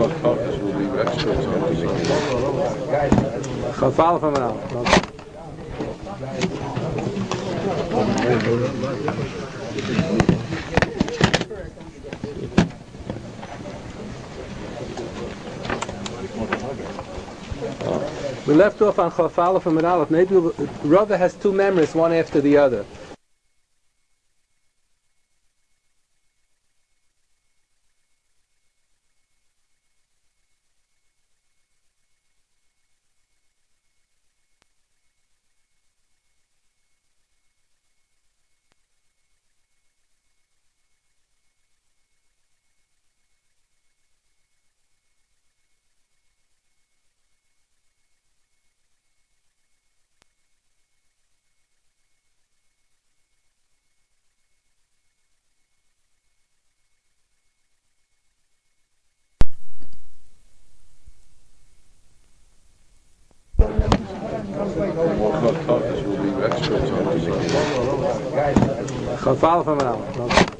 Caucus will be experts on this. Chafal from an We left off on Chafal from an Aleph. Maybe Rava has two memories, one after the other. Caucus will be experts on this. Chafal from an Aleph.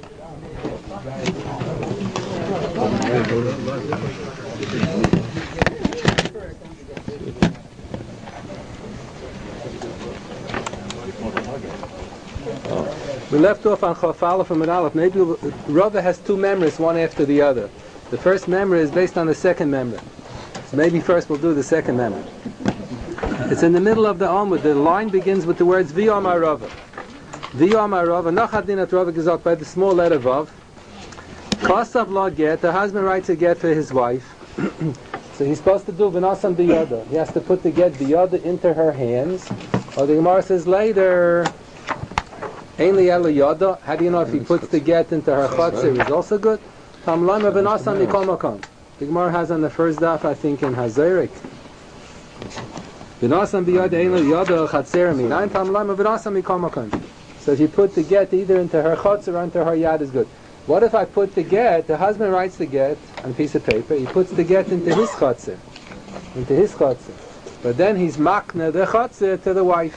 We left off on Chafal from an Aleph. Maybe Rava has two memories, one after the other. The first memory is based on the second memory. So maybe first we'll do the second memory. It's in the middle of the Amud. The line begins with the words V'yomar Rava. V'yomar Rava. Nachadinat Rava gesagt by the small letter Vav. Kosav lo get. The husband writes a get for his wife. So he's supposed to do V'nasan biyada. He has to put the get biyada into her hands. Or the Gemara says later, Ein li ela yada. How do you know if he puts the get into her chatzir is also good? Tam lama V'nasan mikol makom. The Gemara has on the first daf, I think, in Hazarik. So if you put the get either into her chotzer or into her yad is good. What if I put the get, the husband writes the get on a piece of paper, he puts the get into his chotzer, but then he's makna the chotzer to the wife.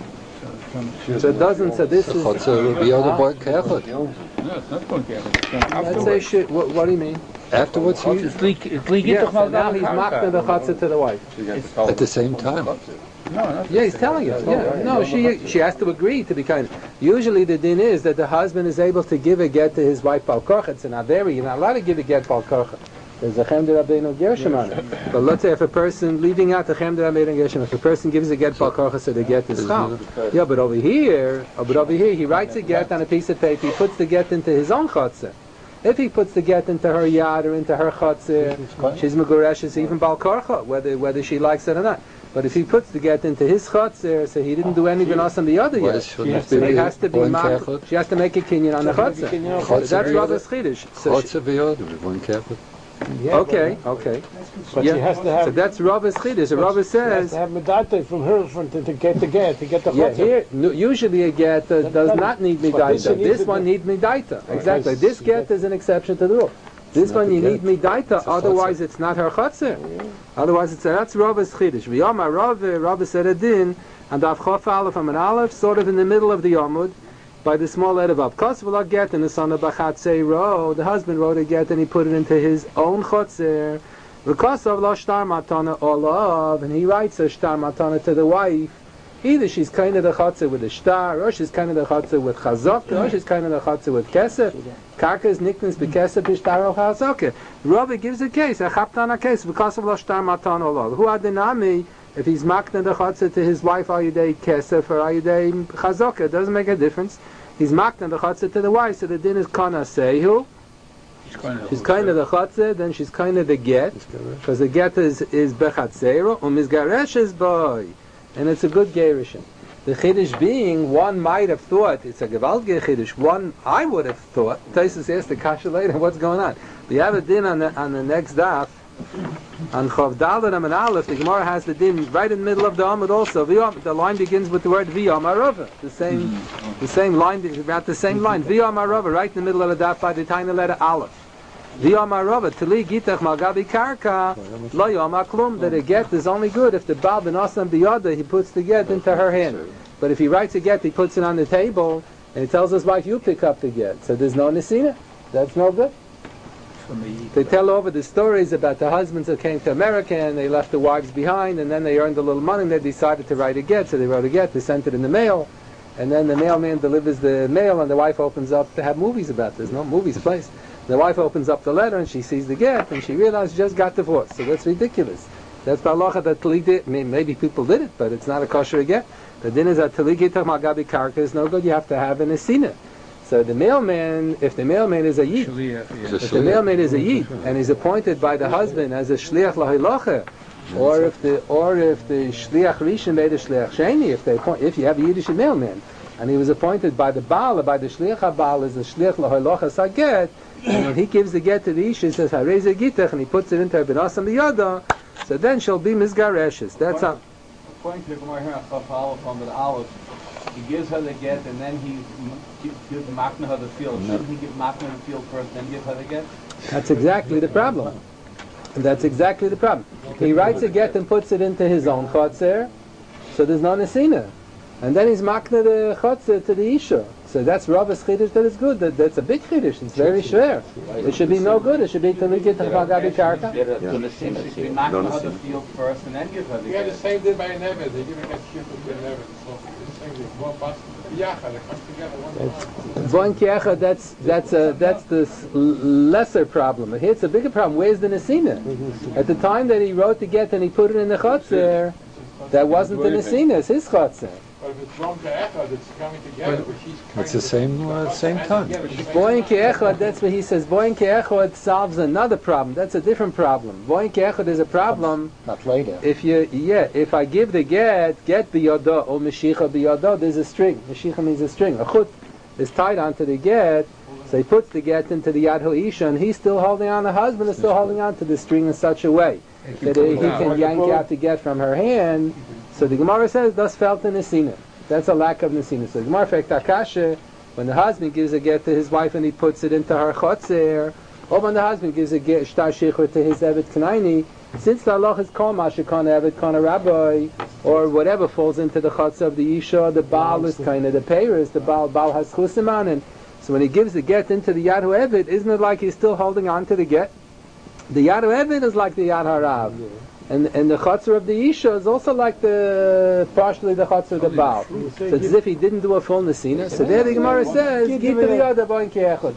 So it doesn't, so this is... Chotzer will be other boy careful. No, it's not going to Let's say shit, what do you mean? Afterwards, It's leaking. Yeah, so now he's makna the chotzer to the wife. at the same time. Yeah, he's telling you. Yeah, no, she has to agree to be kind. Usually the din is that the husband is able to give a get to his wife bal korcha. It's an averi. You're not allowed to give a get bal korcha. There's a chem de rabbeinu gershom on it. But let's say if a person, leaving out the chem de rabbeinu gershom, if a person gives a get bal korcha, so the get is chal. Yeah, but over here, he writes a get on a piece of paper. He puts the get into his own chotzer. If he puts the get into her yad or into her chotzer, she's megureshes even bal korcha, whether she likes it or not. But if he puts the get into his chotzer, so he didn't do any benas on the other yet. So he has to be she has to make a kinyan on the chotzer. That's Rava's chiddush. Chotzer v'yod, one careful. Okay. But she has to have. So that's Rava's chiddush. So Rava says. She has to have medata from her to get the get, to get the chotzer. Yeah, here usually a get does not need midaita. This one needs midaita. Exactly. This get is an exception to the rule. This one you need midaita, otherwise it's not her chotzer. Otherwise that's Rava's chiddush. V'yomar Rava said a din, and Av Chof Aleph from an Aleph, sort of in the middle of the Amud, by the small letter Vav. Kosav get in the son of Bachatze wrote, the husband wrote a get and he put it into his own chotzer. V'kosav lo shtar matana olav, and he writes a shtar matana to the wife. Either she's kind of the chotzer with a shtar, or she's kind of the chotzer with chazok, or she's kind of the chotzer with kesef. Karka is nicknamed bekesef b'shtar or chazok. Rabbi gives a case, a chaptana case, because of lo shtar matan olav. Who adinami, if he's makna the chotzer to his wife, are you day kesef or are you day chazok? It doesn't make a difference. He's makna the chotzer to the wife, so the din is kana sehu. She's kind of the chotzer, then she's kind of the get, because the get is bechatzero, umizgaresh is boy. And it's a good gerushin. The chiddush being, one might have thought, it's a gewaltige chiddush, I would have thought, Taisus asked the kasha later, what's going on? We have a din on the next daf, on Chav Daled and Aleph, the Gemara has the din right in the middle of the Amud also. The line begins with the word V'yomar Rava, the same line, about the same line, V'yomar Rava, right in the middle of the daf by the tiny letter Aleph. V'yomar Rava, Tali Gitach Malgabi Karka, Lo Yomar Klum, that a get is only good if the Baal Ben Asam Biyada, he puts the get into her hand. But if he writes a get, he puts it on the table, and he tells his wife, you pick up the get. So there's no Nesina. That's no good. They tell over the stories about the husbands that came to America and they left the wives behind, and then they earned a little money and they decided to write a get. So they wrote a get, they sent it in the mail, and then the mailman delivers the mail and the wife opens up to have movies about this. No, movies place. The wife opens up the letter and she sees the get and she realizes she just got divorced. So that's ridiculous. That's the halacha that talik did. Maybe people did it, but it's not a kosher get. The din is that talik itach magabi karka is no good. You have to have an esina. So the mailman, if the mailman is a yid, if the mailman is a yid and is appointed by the husband as a shliach lahilacha, or if the shliach rishon made a shliach sheni, if you have a Yiddish mailman and he was appointed by the baal or by the shliach habaal as a shliach lahilacha saget, and when he gives the get to the isha, he says hareze gitach, and he puts it into her benasam biyada, so then she'll be mizgareshes. That's how. According to the Gemara here, from the Aleph, he gives her the get, and then he gives Makna her the field. Shouldn't he give Makna the field first, then give her the get? That's exactly the problem. That's exactly the problem. He writes a get and puts it into his own chotzer, so there's no nesina. And then he's Makna the chotzer to the isha. So that's Rabba's chiddush that is good. That's a big chiddush. It's very schwer. It should be no good. It should be to get the magabi karka. She Makna her the field first, and then give her the We had the get. same thing by Neves. They give a get shift to Neves. So the same thing. One bus, yacha, they come together one Voin kiecha, that's the lesser problem. Here it's a bigger problem. Where's the nesina? At the time that he wrote the get and he put it in the chotzer, that wasn't the nesina. It's his chotzer. But if it's wrong to echad, it's coming together. But she's It's the same time. Boin ke'echad, that's what he says. Boin ke'echad solves another problem. That's a different problem. Boin ke'echad is a problem. Not later. If I give the get biyada or meshicha biyada, there's a string. Meshicha means a string. A chut is tied onto the get, so he puts the get into the yad ha'isha, and he's still holding on. The husband is still holding on to the string in such a way that he can yank out the get from her hand. So the Gemara says, "Thus felt in nesina." That's a lack of nesina. So the Gemara fact akasha, when the husband gives a get to his wife and he puts it into her chotzer, or when the husband gives a get shtar shechur to his evet knaini, since the halach is called mashikana evet kana rabbi, or whatever falls into the chotzer of the isha, the baal is kind of the peiros, the baal has chusiman, and so when he gives the get into the yad evet, isn't it like he's still holding on to the get? The yad evet is like the yad harav. And the chotzer of the isha is also like partially the chotzer of the baal. So it's as if he didn't do a full nesina. So there the Gemara says, "Give to the other boin ke'echad."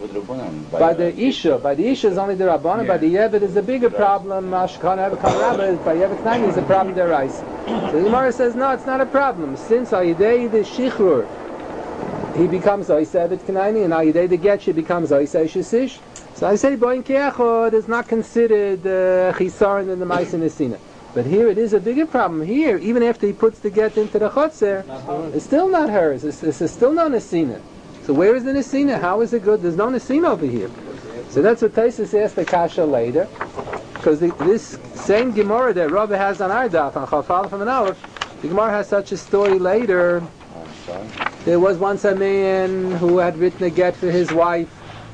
By the isha is only the rabbanon. By the yeved is a bigger problem. Mashkan evet kan rabba. By yeved knani is a problem derais. So the Gemara says, no, it's not a problem. Since ayidei the shichrur, he becomes oisei evet knani, and ayidei the get she becomes oisei shesish. So I say boin ke'echad is not considered chisaron in the ma'aser nesina. But here it is a bigger problem. Here, even after he puts the get into the chotzer, it's still not hers. It's still no nesina. So where is the nesina? How is it good? There's no nesina over here. So that's what Taisus asked the kasha later. Because this same Gemara that Rabbi has on our daf, on Chafal from an Aleph, the Gemara has such a story later. There was once a man who had written a get for his wife.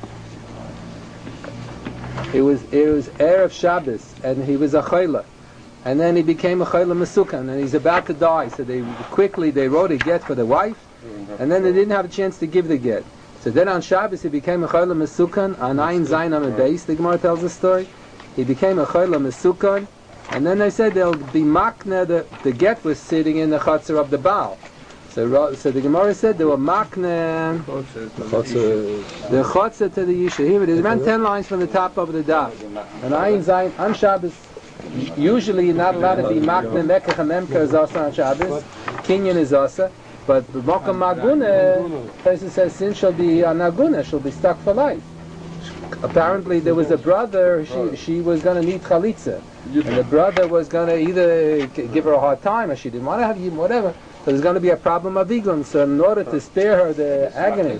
It was Erev Shabbos, and he was a chayla. And then he became a chayla mesukan, and he's about to die. So they wrote a get for the wife, and then they didn't have a chance to give the get. So then on Shabbos he became a chayla mesukan, on Ayin Zayin on the base, the Gemara tells the story. He became a chayla mesukan, and then they said there'll be makna, the get was sitting in the chotzer of the Baal. So the Gemara said there were makna, the chotzer to the yisha. Here it is, around 10 lines from the top of the daf. And Ayin Zayin, on Shabbos, usually you're not allowed to be makna, mekach and memka is also on Shabbos, kinyan is also, but the mokam maguna, person says sin shall be on aguna, she'll be stuck for life. Apparently there was a brother, she was going to need chalitza, and the brother was going to either give her a hard time, or she didn't want to have yibum, whatever. So there's going to be a problem of Igun. So in order to spare her the agony,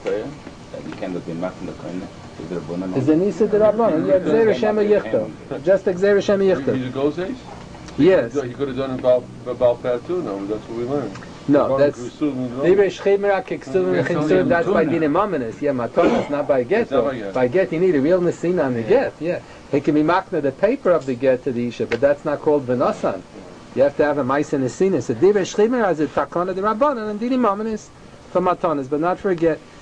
is the Nisa de Rabbanon. Yeah, Gzeir Shema Yichto. Just Gzeir Shema Yichto. He's a Gozes? Yes. He could have done it about Peh too, no? That's what we learned. No, that's that's by Dinim Mominus. Yeah, Matonis, not by get. By get, you need a real Nesina on the get. Yeah. It can be makna the paper of the get to the Isha, but that's not called Venosan. You have to have a Maisa Nesina. So Divrei Shchimer has a Takana de Rabbanon and Dinim Mominus for Matonis, but not for a get.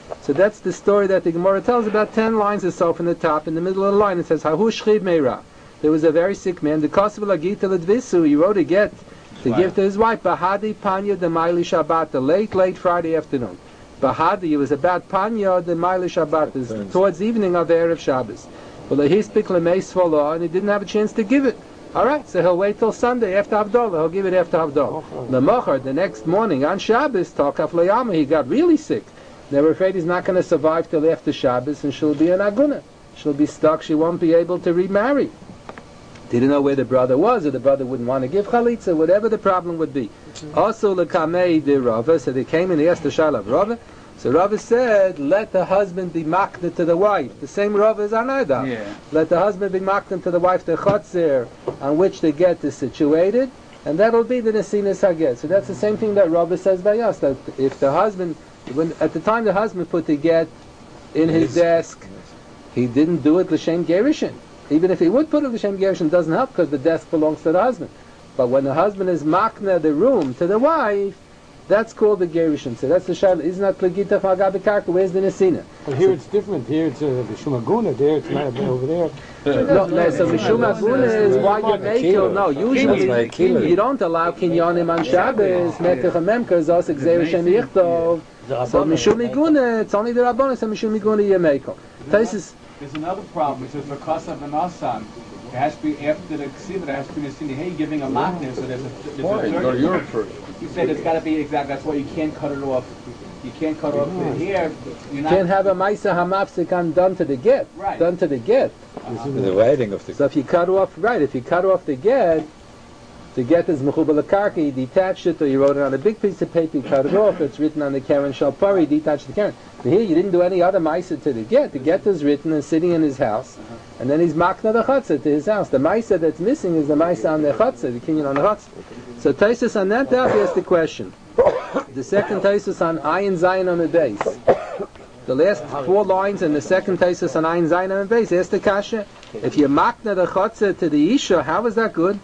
So that's the story that the Gemara tells, about 10 lines or so from the top. In the middle of the line it says, Hahu shchib meira. There was a very sick man. The Kosev Lagita Ledvisu, he wrote a get to give to his wife. Bahadi Panya de Maili Shabbat, the late Friday afternoon. Bahadi, it was about Panya de Maili Shabbat, towards the evening of the Erev Shabbos. Well, he speak Lemeis Folah, and he didn't have a chance to give it. Alright, so he'll wait till Sunday after Havdalah. He'll give it after Havdalah. The Mocher, the next morning on Shabbos, Takaf Layama, he got really sick. They were afraid he's not going to survive till after Shabbos, and she'll be an Aguna. She'll be stuck, she won't be able to remarry. Didn't know where the brother was, or the brother wouldn't want to give Chalitza, whatever the problem would be. Also, Lekamei de Rava, so they came and they asked the Shaila of Rava. So Rava said, let the husband be makna to the wife. The same Rava as Anada. Yeah. Let the husband be makna to the wife, the Chotzer, on which the get is situated, and that'll be the Nesinas HaGet. So that's the same thing that Rava says by us, that if the husband, at the time the husband put the get in his desk, he didn't do it l'shem gerushin. Even if he would put it l'shem gerushin, it doesn't help because the desk belongs to the husband. But when the husband is makna the room to the wife, that's called the gerushin. So that's the shayla. Isn't that plagita fagabi karka? Where's the nesina? But here it's different. Here it's Mishum Aguna. There it's not over there. No, so Mishum Aguna is why you make it. No, usually you don't allow kinyanim on Shabbos. Mekach Memka is also Gzeir Shem Yichtov. So Mishum Aguna, it's only the Rabbanis and Mishum Aguna you make it. There's another problem. It says because of an asan, it has to be after the ksiva. There has to be a sin. Hey, giving a makna. So there's a Why? Go to Europe first. You said it's got to be exact. That's why you can't cut it off. You can't cut off here. You're not. Can't have a Maisa Hamapsikan done to the get. Right. Done to the get. The writing of the. So if you cut off, right, if you cut off the get is Mechubal Akarka, you detached it, or you wrote it on a big piece of paper, you cut it off, it's written on the Karen Shalpari, you detached the Karen. But here you didn't do any other Maisa to the get. The get is written and sitting in his house, and then he's Makna the Chatzah to his house. The Maisa that's missing is the Maisa on the Chatzah, the Kinyan on the Chatzah. So Taisus on that daf asks the question. The second Taisus on Ayin Zayin on the base. The last 4 lines in the second Taisus on Ayin Zayin on the base asks the Kasha, if you Makna the Chatzah to the Isha, how is that good?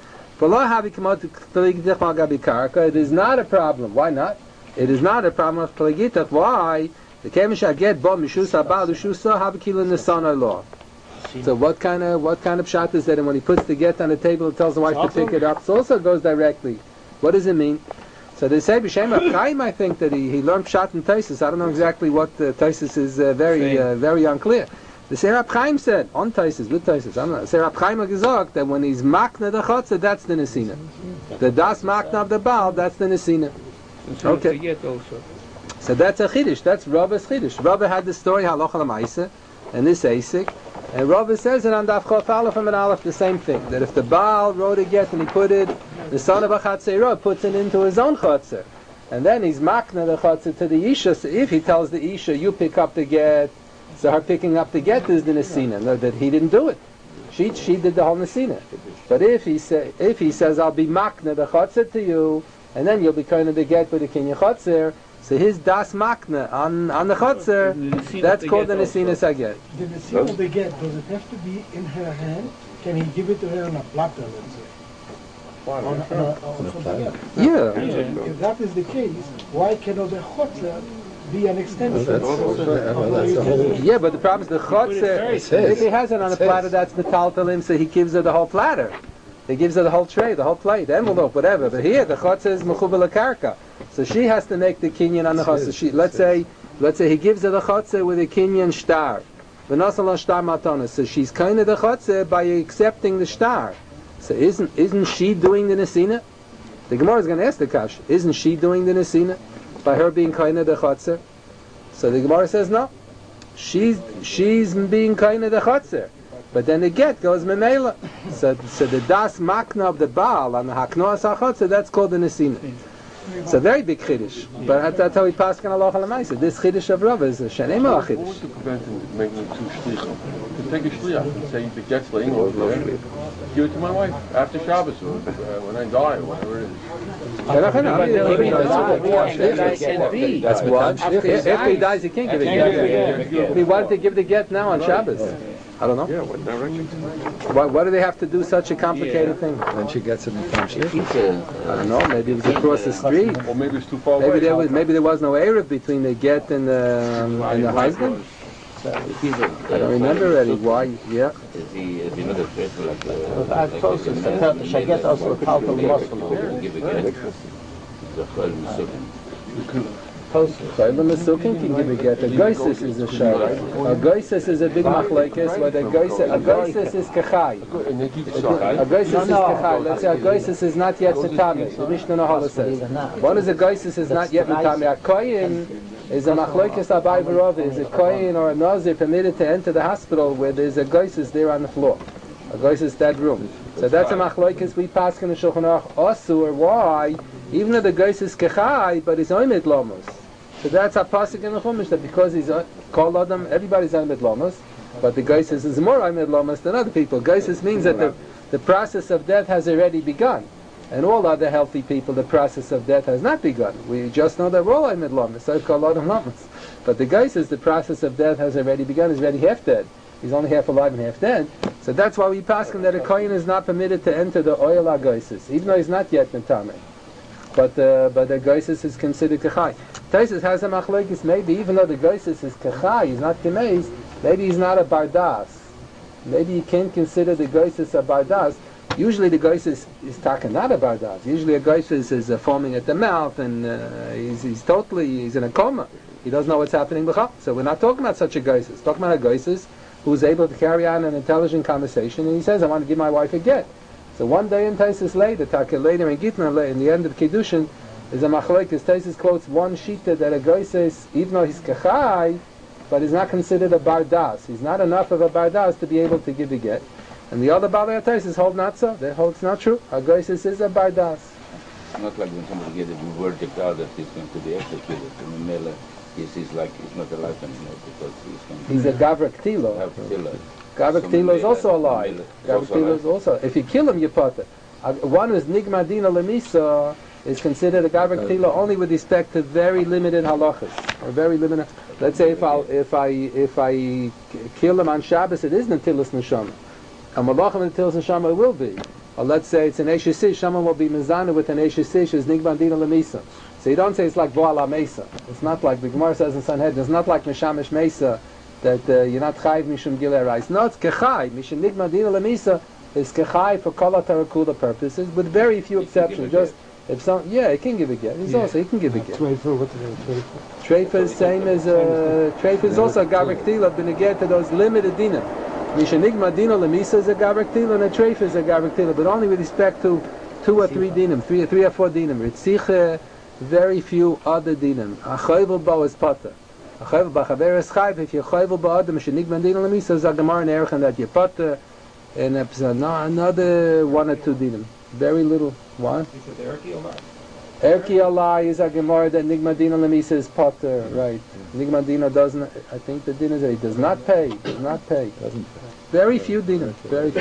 It is not a problem. Why not? It is not a problem of Plagitach. Why? The Kemisha get bo Mishusa Baal Ushusa Habakil in the son law. So what kind of pshat is that? And when he puts the get on the table, he tells the wife to pick it up. So also goes directly. What does it mean? So they say B'Shem HaChaim, I think that he learned pshat in Taisus. I don't know exactly what Taisus is very unclear. The Serap Chaim said, on Taisus, with Taisus, I don't know, Serap Chaim has gesagt that when he's makna the Chotzer, that's the Nesina. The das makna of the Baal, that's the Nesina. Okay. So that's a Chiddush, that's Rava's Chiddush. Rava had the story, Halacha L'Maisa, and this Asik, and Rava says it on Daf Chof Aleph and Aleph, the same thing, that if the Baal wrote a get and he put it, the son of a Chatzeirah puts it into his own Chotzer, and then he's makna the Chotzer to the Isha, so if he tells the Isha, you pick up the get, so her picking up the get is the Nesina. No, that he didn't do it. She did the whole Nesina. But if he says, I'll be makna the Chotzer to you, and then you'll be kind of the get with the Kinya Chotzer, so his das makna on the Chotzer, that's called the Nesina Saget. The Nesina of the get, does it have to be in her hand? Can he give it to her on a platter, let's say? On a platter? Yeah. If that is the case, why cannot the Chotzer be an extension? Yeah, but the problem is the Chotzer, if he has it on a platter, that's the Taltalim, so he gives her the whole platter. He gives her the whole tray, the whole plate, envelope, whatever. But here, the Chotzer is Mechubal Akarka. So she has to make the Kinyan on the Chotzer. Let's say he gives her the Chotzer with a Kinyan star. V'nasalon star matana. So she's kind of the Chotzer by accepting the star. So isn't she doing the Nesina? The Gemara is going to ask the Kash, isn't she doing the Nesina? By her being kind of the Chotzer? So the Gemara says no. She's being kind of the Chotzer. But then the get goes memela. So the das makna of the Baal on the haknoas hachotzer, that's called the Nesina. It's a very big chiddush, but that's how we pass on Halacha L'Maisa. This chiddush of Rava is a shenem or a chiddush. What's to prevent him from making it 2 shlichim? To take a shliach and say the get's laying over there, give it to my wife after Shabbos or when I die or whatever it is. That's what. After he dies, he can't give a get. He wanted to give the get now on Shabbos. I don't know. Yeah, what direction? Why do they have to do such a complicated thing? Then she gets it in from I don't know. Maybe it was across the street. Or maybe it's too far Maybe away. there was no Erev between the get and the husband. I don't remember already. Why? Yeah. Shaget also called the Chayla Mesukin can give a get. A Goisis is a shara. A Goisis is a big machlekes, but a Goisis is kachai. A Goisis is kachai. Let's say a Goisis is not yet Metame. The Mishnah Nohala says. One is a Goisis is not yet Metame. A Koyin is a machlekes abai v'rov. Is a Koyin or a Nazir permitted to enter the hospital where there's a Goisis there on the floor? A Goisis that room. So that's a machlekes we pass in the Shulchan Aruch Osur. Why? Even though the Goisis kachai, but he's oimed lomos. So that's a pasuk in the Chumash that because he's called Adam, everybody's Oimed Lomas, but the Geisis is more Oimed Lomas than other people. Geisis means that the process of death has already begun. And all other healthy people, the process of death has not begun. We just know that we're all Oimed Lomas, so it's called Adam Lomas. But the Geisis, the process of death has already begun, he's already half dead. He's only half alive and half dead. So that's why we pass him that a Kohen is not permitted to enter the Oil HaGeisis, even though he's not yet Metame. But the Geisis is considered Kachai. Taisus has a machlokes, maybe even though the Geisis is Kachai, he's not Gemeis, maybe he's not a Bardas. Maybe you can't consider the Geisis a Bardas. Usually the Geisis is talking not a Bardas. Usually a Geisis is foaming at the mouth and he's in a coma. He doesn't know what's happening b'chal. So we're not talking about such a Geisis. We're talking about a Geisis who's able to carry on an intelligent conversation and he says, I want to give my wife a get. So one day in Taisus later in Gitna, in the end of Kiddushin, is a machlokes. Taisus quotes one shita that a Geisis, even though he's kachai, but he's not considered a bardas. He's not enough of a bardas to be able to give the get. And the other Balei Taisus hold not so. They hold it's not true. A Geisis is a bardas. It's not like when somebody gets a verdict out that he's going to be executed. In the middle, he's not alive anymore because he's a Gavrak Tilo. Gavrak Tilo is also alive. Gavrak Tilo is also. If you kill him, you put it. One who's Nigma Dina Lemisa is considered a Gavrak Tilo only with respect to very limited halachas. Or very limited. Let's say if I kill him on Shabbos, it isn't Tilas Neshama. A Malachim and Tilas Neshama it will be. Or let's say it's an Eshesish, someone will be Mizana with an Eshesish is Nigma Dina Lemisa. So you don't say it's like Vo'ala Mesa. It's not like the Gemara says in Sanhedrin. It's not like Mishamish Mesa that you're not Chayv Mishum Gilei Rais. No, it's Kechai. Mishum Nigma Dina Lemisa is Kechai for Kol HaTarakula purposes, with very few exceptions. Just if some, he can give a get. He can give a get. Treifa is same as Treifa is also a Gavrak Tila, but a get to those limited dinim. Mishum Nigma Dina Lemisa is a Gavrak Tila, and a Treifa is a Gavrak Tila, but only with respect to 2 or 3 dinim, 3 or 4 dinim. Ritziche, very few other dinim. A Chayvel Bo is Pata. A Chayvel B'Chaver is Chayv. If you're Chayvel Bo Adam, Mishum Nigma Dina Lemisa is a Gemara in Erech and that you're Pata. And another 1 or 2 dinim. Very little. What? Erki Alai is a Gemara that Nigma Dina Lemisa is Potter, right. Nigma Dina doesn't, I think the din is that he does not pay. Doesn't pay. Very few dinim.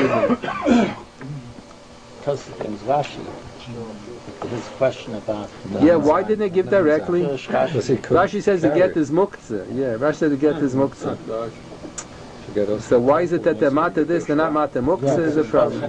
Because it was Rashi. His question about... why didn't they give directly? Rashi says the get is muktzah. Yeah, Rashi says the get is muktzah. So why is it that they're mata this, they're not mata muktzah is a problem?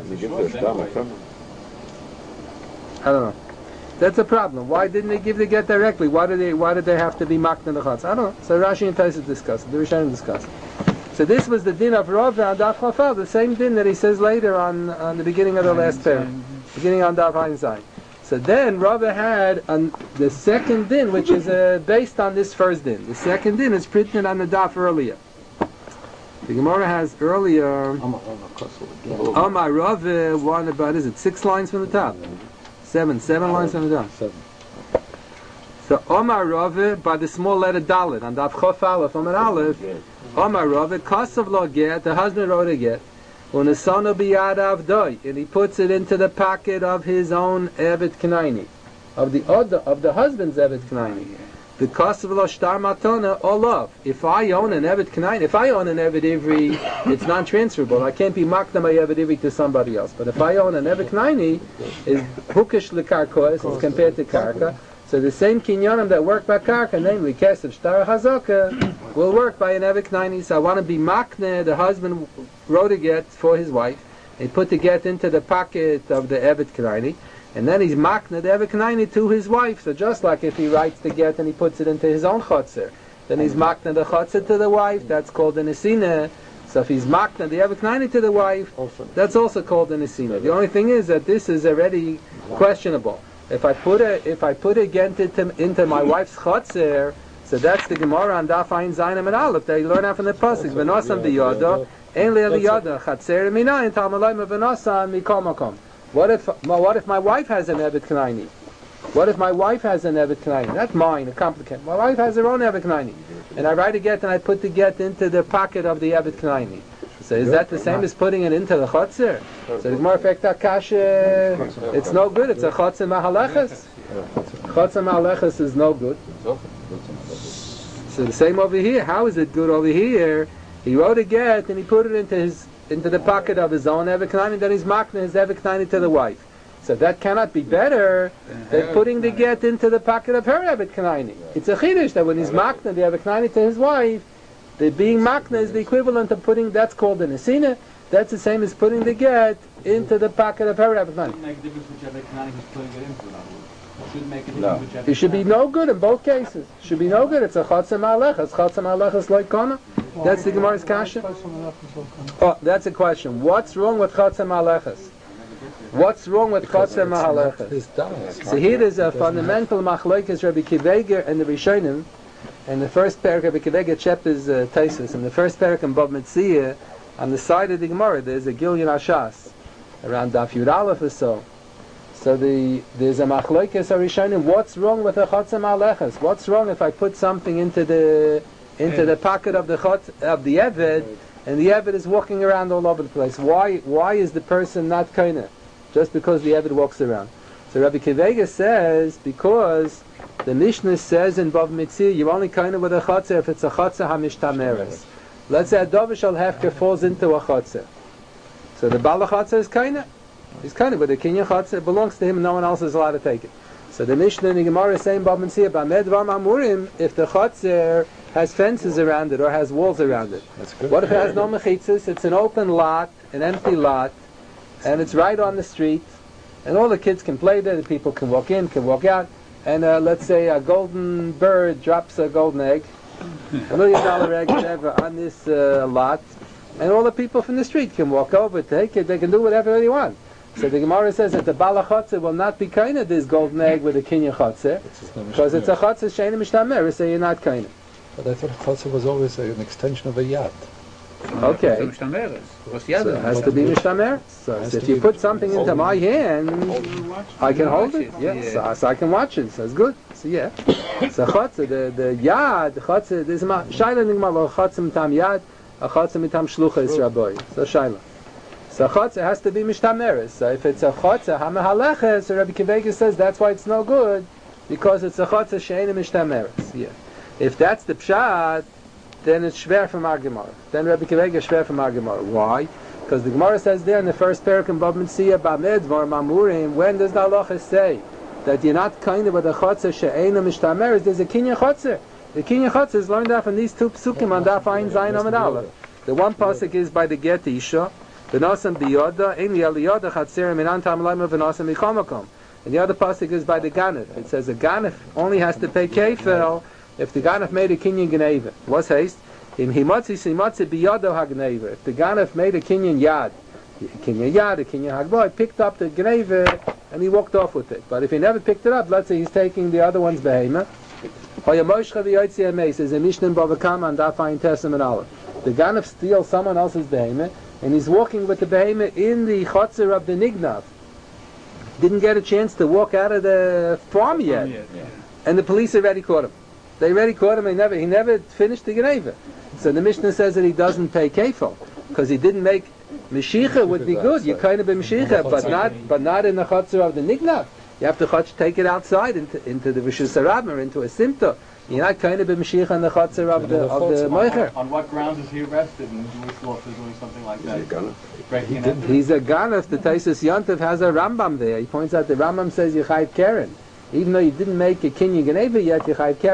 I don't know. That's a problem. Why didn't they give the get directly? Why did they have to be makna the chatz? I don't know. So Rashi and Taisus discuss it. The Rishonim discuss it. So this was the din of Rav and Daf Chafal, the same din that he says later on the beginning of the last pair, beginning on Daf Ein Zayin. So then Rava had the second din, which is based on this first din. The second din is printed on the Daf earlier. The Gemara has earlier Amar Rava, one about 6 lines from the top? 7 lines from the top. 7. So Amar Rava by the small letter Dalet on Daf Chof Aleph Amar Aleph. Amar Rava Kasav Lo Get, the husband wrote a get. Unesano biyad avdoi, and he puts it into the pocket of his own Evet Knaini, of the husband's Evet Knaini. The cost of lo shtar matona olav. If I own an Evet Knaini, if I own an Evet Ivri, it's non-transferable. I can't be makna my Evet Ivri to somebody else. But if I own an Evet Knaini, is hukish lekarkois, is compared to karka. So the same kinyanim that work by karka, namely kesef shtar hazaka, will work by an Evet Knaini. So I want to be makna the husband wrote a get for his wife. He put the get into the pocket of the Evet Knaini, and then he's makna the Evet Knaini to his wife. So just like if he writes the get and he puts it into his own chotzer, then he's makna the chotzer to the wife, that's called the nesina. So if he's makna the Evet Knaini to the wife, that's also called the nesina. The only thing is that this is already questionable. If I put a get into my wife's chotzer, so that's the Gemara on Daf Ayin Zayin and Aleph. They learn out from the pasuk. V'nosam b'yoda, ein le'liyada, chatzer minayin talmalayim v'nosan mikol makom. What if my wife has an Evet Knaini? What if my wife has an Evet Knaini? That's mine, a complicated. My wife has her own Evet Knaini. And I write a get and I put the get into the pocket of the Evet Knaini. So is that the same as putting it into the chotzer? So the Gemara Fekta Kasha, it's no good. It's a chotzer mahalechas. Chotzer mahalechas is no good. So the same over here. How is it good over here? He wrote a get and he put it into the pocket of his own Evet Knaini, then he's makna his Evet Knaini to the wife. So that cannot be better than putting the get into the pocket of her Evet Knaini. It's a chiddush that when he's makna the Evet Knaini to his wife, the being makna is the equivalent of putting, that's called the nesina. That's the same as putting the get into the pocket of her Evet Knaini. It shouldn't make a difference which Evet Knaini he's putting it into. It shouldn't make a difference which Evet It should be no good in both cases. It should be no good. It's a chotzer ma'alechas. Chotzer ma'alechas like kana. That's the Gemara's kasha. Oh, that's a question. What's wrong with chotzer ma'alechas? What's wrong with chotzer ma'alechas? So here there's a fundamental machlokes Rabbi Kiveger and the Rishonim. And the first parak, Rabbi Kiveger chapters Taisus. In the first parak in Bab Metzia, on the side of the Gemara, there's a Gilyon Ashas around Daf Yud Aleph or so. So there's a machlokes Rishonim. What's wrong with a chotzer ma'alechas? What's wrong if I put something into the pocket of the Eved, and the Eved is walking around all over the place? Why is the person not kainah? Just because the Eved walks around. So Rabbi Kiveger says, because the Mishnah says in Bava Metzia, you're only kainah with a chotzer if it's a chotzer hamishtameres. Let's say a dovish shel hefker falls into a chotzer. So the Bala chotzer is kainah. He's kainah, but the kinyan chotzer, it belongs to him and no one else is allowed to take it. So the Mishnah and the Gemara is saying, Bava Metzia, B'amed vam amurim, if the chotzer has fences around it or has walls around it. What if it has no mechitzas? It's an open lot, an empty lot, and it's right on the street, and all the kids can play there, the people can walk in, can walk out, and let's say a golden bird drops a golden egg, $1 million egg, whatever, on this lot, and all the people from the street can walk over, take it, they can do whatever they want. So the Gemara says that the Bala Chotzer will not be kainah this golden egg with a kinyan Chotzer, because it's a Chotzer she'ein mishtamer, so you're not kainah. But I thought chotzer was always an extension of a yad. Okay. So it has to be mishtamer. So if you put something into my hand, I can hold it. Yes, so I can watch it. So it's good. So yeah. So chotzer, the yad, chotzer, there's a shaila nigmar chotzer mitam yad, a chotzer mitam shlucha is rabbi. So shaila. So chotzer has to be mishtamer. So if it's a chotzer hamehaleches, so Rabbi Kiveger says that's why it's no good, because it's a chotzer she'ein mishtamer. Yeah. If that's the pshat, then it's shver from our Gemara. Then Rabbi Kiveger is shver from our Gemara. Why? Because the Gemara says there in the first parak in Bab Metzia, B'amed var mamurim, when does the halacha say that you're not kind of with a chotzer she'ein mishtamer? There's a kinyan chotzer. The kinyan chotzer is learned out from these two psukim on Daf Ayin Zayin Amud Aleph. The one pasuk is by the get isha, v'nosam biyoda, ein li'aliyada chatzer minan tamlayim v'nosam michamakom. And the other pasuk is by the ganef. It says a ganef only has to pay kefel if the ganef made a kinyan geneva. What's haste? Im himatzi simatzi biyado hagneva. If the ganef made a kinyan yad, a kinyan hagboy, picked up the geneva and he walked off with it. But if he never picked it up, let's say he's taking the other one's behema. There's a Mishnah in Bava Kama and Daf Ayin Tesam and Aleph. The ganef steals someone else's behema and he's walking with the behema in the chotzer of the nignav. Didn't get a chance to walk out of the farm yet. And the police already caught him. They already caught him. He never finished the geneva. So the Mishnah says that he doesn't pay kefil because he didn't make Meshicha would be good. You kind of be Meshicha, but not in the chotzer of the nignav. You have to take it outside into the Rishus Harabim or into a simta. You're not kind of be Meshicha in the chotzer of the moicher. On what grounds is he arrested and Jewish law for doing something like that? He's a ganef. The Taisus Yontif has a Rambam there. He points out the Rambam says you chayv keren. Even though you didn't make a kinyan geneva yet, you chayv keren.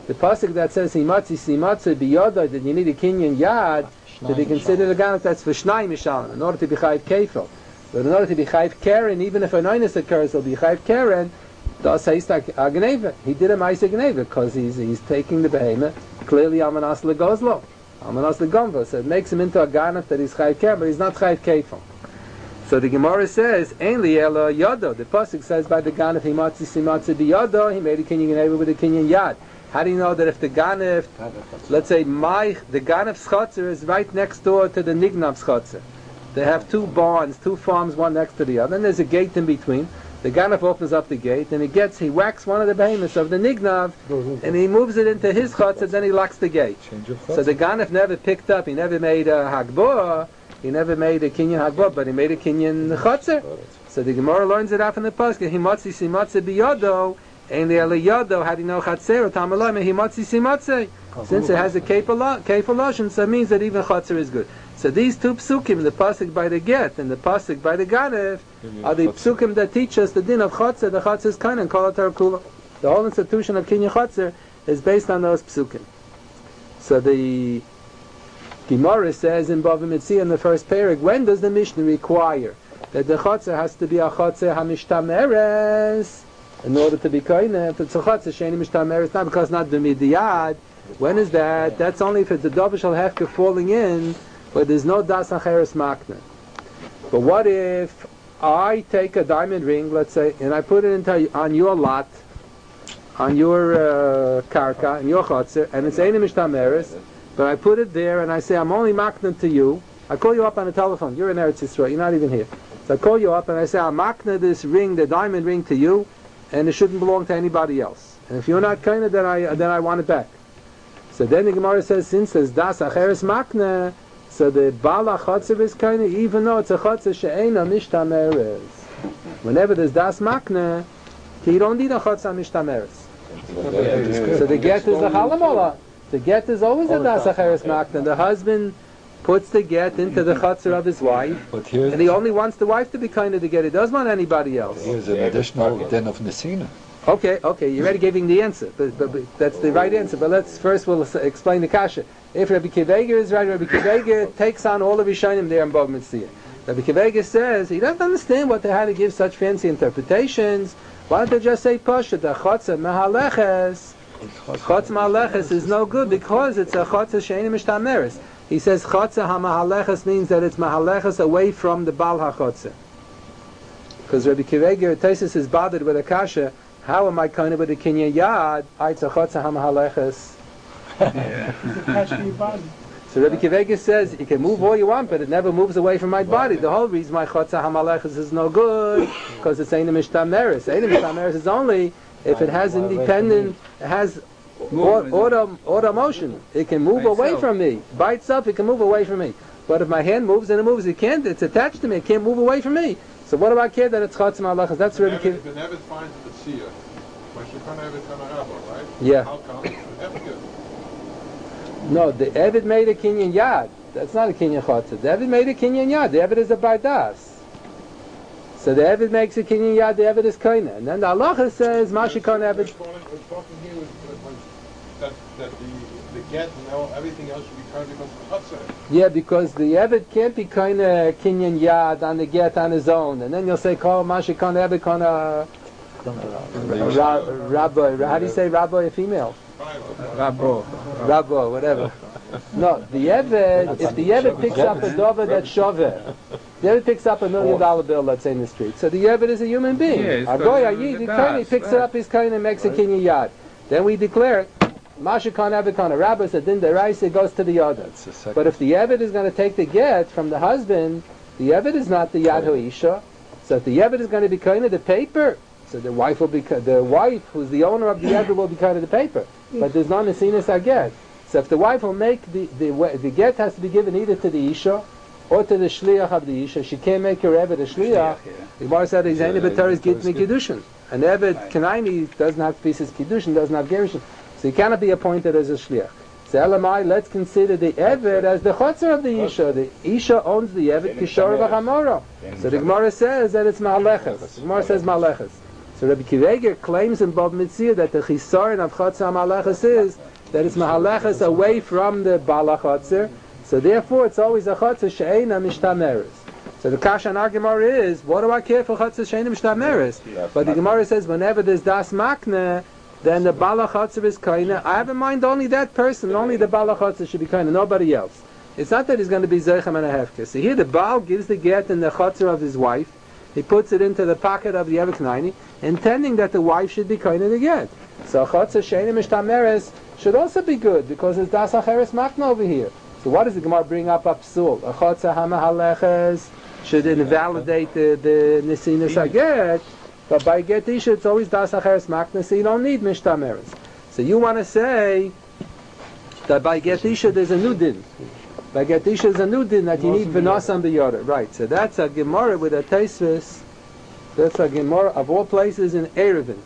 The pasuk that says himatzi simatze biyoda, that you need a kinyan yad to be considered a ganef, that's for shnai mishalim, in order to be chayv kefil. But in order to be chayv keren, even if a noinus occurs, he'll be chayv keren. Das heißt a gneva. He did a ma'aseh gneva because he's taking the behemoth clearly amanas legozlo, amanas legomva. So it makes him into a ganef that he's chayv keren, but he's not chayv kefil. So the Gemara says, "Ein li ela yodo." The pasuk says by the ganef himatzi simatze biyodo, he made a kinyan gneva with a kinyan yad. How do you know that if the ganef, let's say the ganef's chotzer is right next door to the nignav's chotzer? They have two barns, two farms, one next to the other, and there's a gate in between. The ganef opens up the gate, and he whacks one of the behemoths of the nignav, and he moves it into his chotzer, then he locks the gate. So the ganef never picked up, he never made a hagbor, he never made a kinyan hagbor, but he made a kinyan chotzer. So the Gemara learns it out from the pasuk, himatzi simatze biyodo, and the yodo, how do you know chatzer, tamalai, himatzi simatze. Since it has a kefaloshon, so it means that even chotzer is good. So these two psukim, the pasuk by the get and the pasuk by the ganef, are the psukim that teach us the din of chotzer. The chotzer is kind and kol atar kula. The whole institution of kinyan chotzer is based on those psukim. So the Gemara says in Bava Metzia in the first parak, when does the Mishnah require that the chotzer has to be a chotzer hamishtameres in order to be koine? If it's a chotzer sheni mishtameres, not because not the midiyad. When is that? That's only if it's the dovashal hefker falling in, but there's no das acheres makna. But what if I take a diamond ring, let's say, and I put it on your lot, on your karka, in your chotzer, and it's einim mishtameres, but I put it there and I say, I'm only makna to you. I call you up on the telephone. You're in Eretz Yisrael. You're not even here. So I call you up and I say, I'm makna this ring, the diamond ring, to you, and it shouldn't belong to anybody else. And if you're not kinda, then I want it back. So then the Gemara says, since there's das acheres makna, so the bala chotzer is kinda, even though it's a chotzer she'ena mishtameres. Whenever there's das makna, you don't need a chotzer mishtameres. So the get is a halamola. The get is always a das acheres makna. The husband puts the get into the chotzer of his wife, and he only wants the wife to be kinda to get it. He doesn't want anybody else. Here's an additional den of Nesina. Okay, you're already giving the answer, but that's the right answer. But we'll explain the kasha. If Rabbi Kiveger is right, Rabbi Kiveger takes on all the Rishonim there in Bava Metzia. Rabbi Kiveger says he doesn't understand how to give such fancy interpretations. Why don't they just say pasha, the chotzer mahaleches? Chotzer mahaleches is no good because it's a chotzer she'enim mishtameres. He says chotzer hamahaleches means that it's mahaleches away from the bal hachotzer. Because Rabbi Kiveger, Taisus is bothered with a kasha. How am I kind of with a kinyan yad? It's a chotzer hamahaleches. So Rabbi Kiveger says you can move all you want, but it never moves away from my body. The whole reason my chotzer hamaleches is no good because it's einim mishtameres. Einim mishtameres is only if it has independent, it has auto motion. It can move away from me by itself. It can move away from me. But if my hand moves and it moves, it can't. It's attached to me. It can't move away from me. So what do I care that it's chotzer hamaleches? That's Rabbi Kiveger. The Nevid finds the Tzia. When she can't have it on a rabbi, right? Yeah. How come? Efker. No, the Evid made a kinyan yad. That's not a kinyan chotzer. The Evid made a kinyan yad. The Evid is a bardas. So the Evid makes a kinyan yad. The Evid is koina. And then the halacha says, Mashikon Evid. We're talking here that the get and everything else should be kind because of chotzer. Yeah, because the Evid can't be koina kinyan yad on the get on his own. And then you'll say, call Mashikon Evid kona rabbi. How do you say rabbi a female? Rabbo, whatever. No, the Eved, if the Eved picks up a dover that's shoveh, the Eved picks up $1 million bill, let's say, in the street. So the Eved is a human being. He picks it up, his kind and makes a kinyan yad. Then we declare, Mashikan Eved Rabbi said, then the rice goes to the other. But if the Eved is going to take the get from the husband, the Eved is not the Yad Hoisha. So if the Eved is going to be kind of the paper, so the wife will be the wife, who's the owner of the Eved, will be kind of the paper. But there's no Nesinas Aget. So if the wife will make the get has to be given either to the Isha or to the Shliach of the Isha. She can't make her Eved a Shliach. The Gemara said he's any B'taris Git me Kiddushin. An Eved Kanaimi doesn't have pieces Kiddushin, doesn't have Gerushin. So he cannot be appointed as a Shliach. So Elamai, let's consider the Eved as the Chotzer of the Isha. The Isha owns the Eved Kishor V'Chamora. So the Gemara says that it's Ma'aleches. The Gemara says Ma'aleches. So Rabbi Kiveger claims in Bava Metzia that the chisaron of Chatzah Malachas is that it's Mahalachas away from the Bala Chatzah. So therefore it's always a Chatzah she'eina mishtameres. So the Kasha in our Gemara is, what do I care for Chatzah she'eina mishtameres? But the Gemara says whenever there's Das Makna, then the Bala Chatzah is kaina. I have in mind only that person, only the Bala Chatzah should be kaina, nobody else. It's not that he's going to be Zeichem and a Hefker. So here the Baal gives the get in the Chatzah of his wife. He puts it into the pocket of the Eveknaini, intending that the wife should be kaina the get. So Chatzah she'eina mishtameres should also be good, because it's Das Acheres Makna over here. So what does the Gemara bring up Psul? A Chatzah HaMahaleches should invalidate the Nesinas HaGet, but by Get Isha it's always Das Acheres Makna, so you don't need Mishtameres. So you want to say that by Get Isha there's a new din. By Get Isha is a new din that you need V'nasam B'yara. Right, so that's a Gemara with a Taisvis. That's a Gemara of all places in Erevin.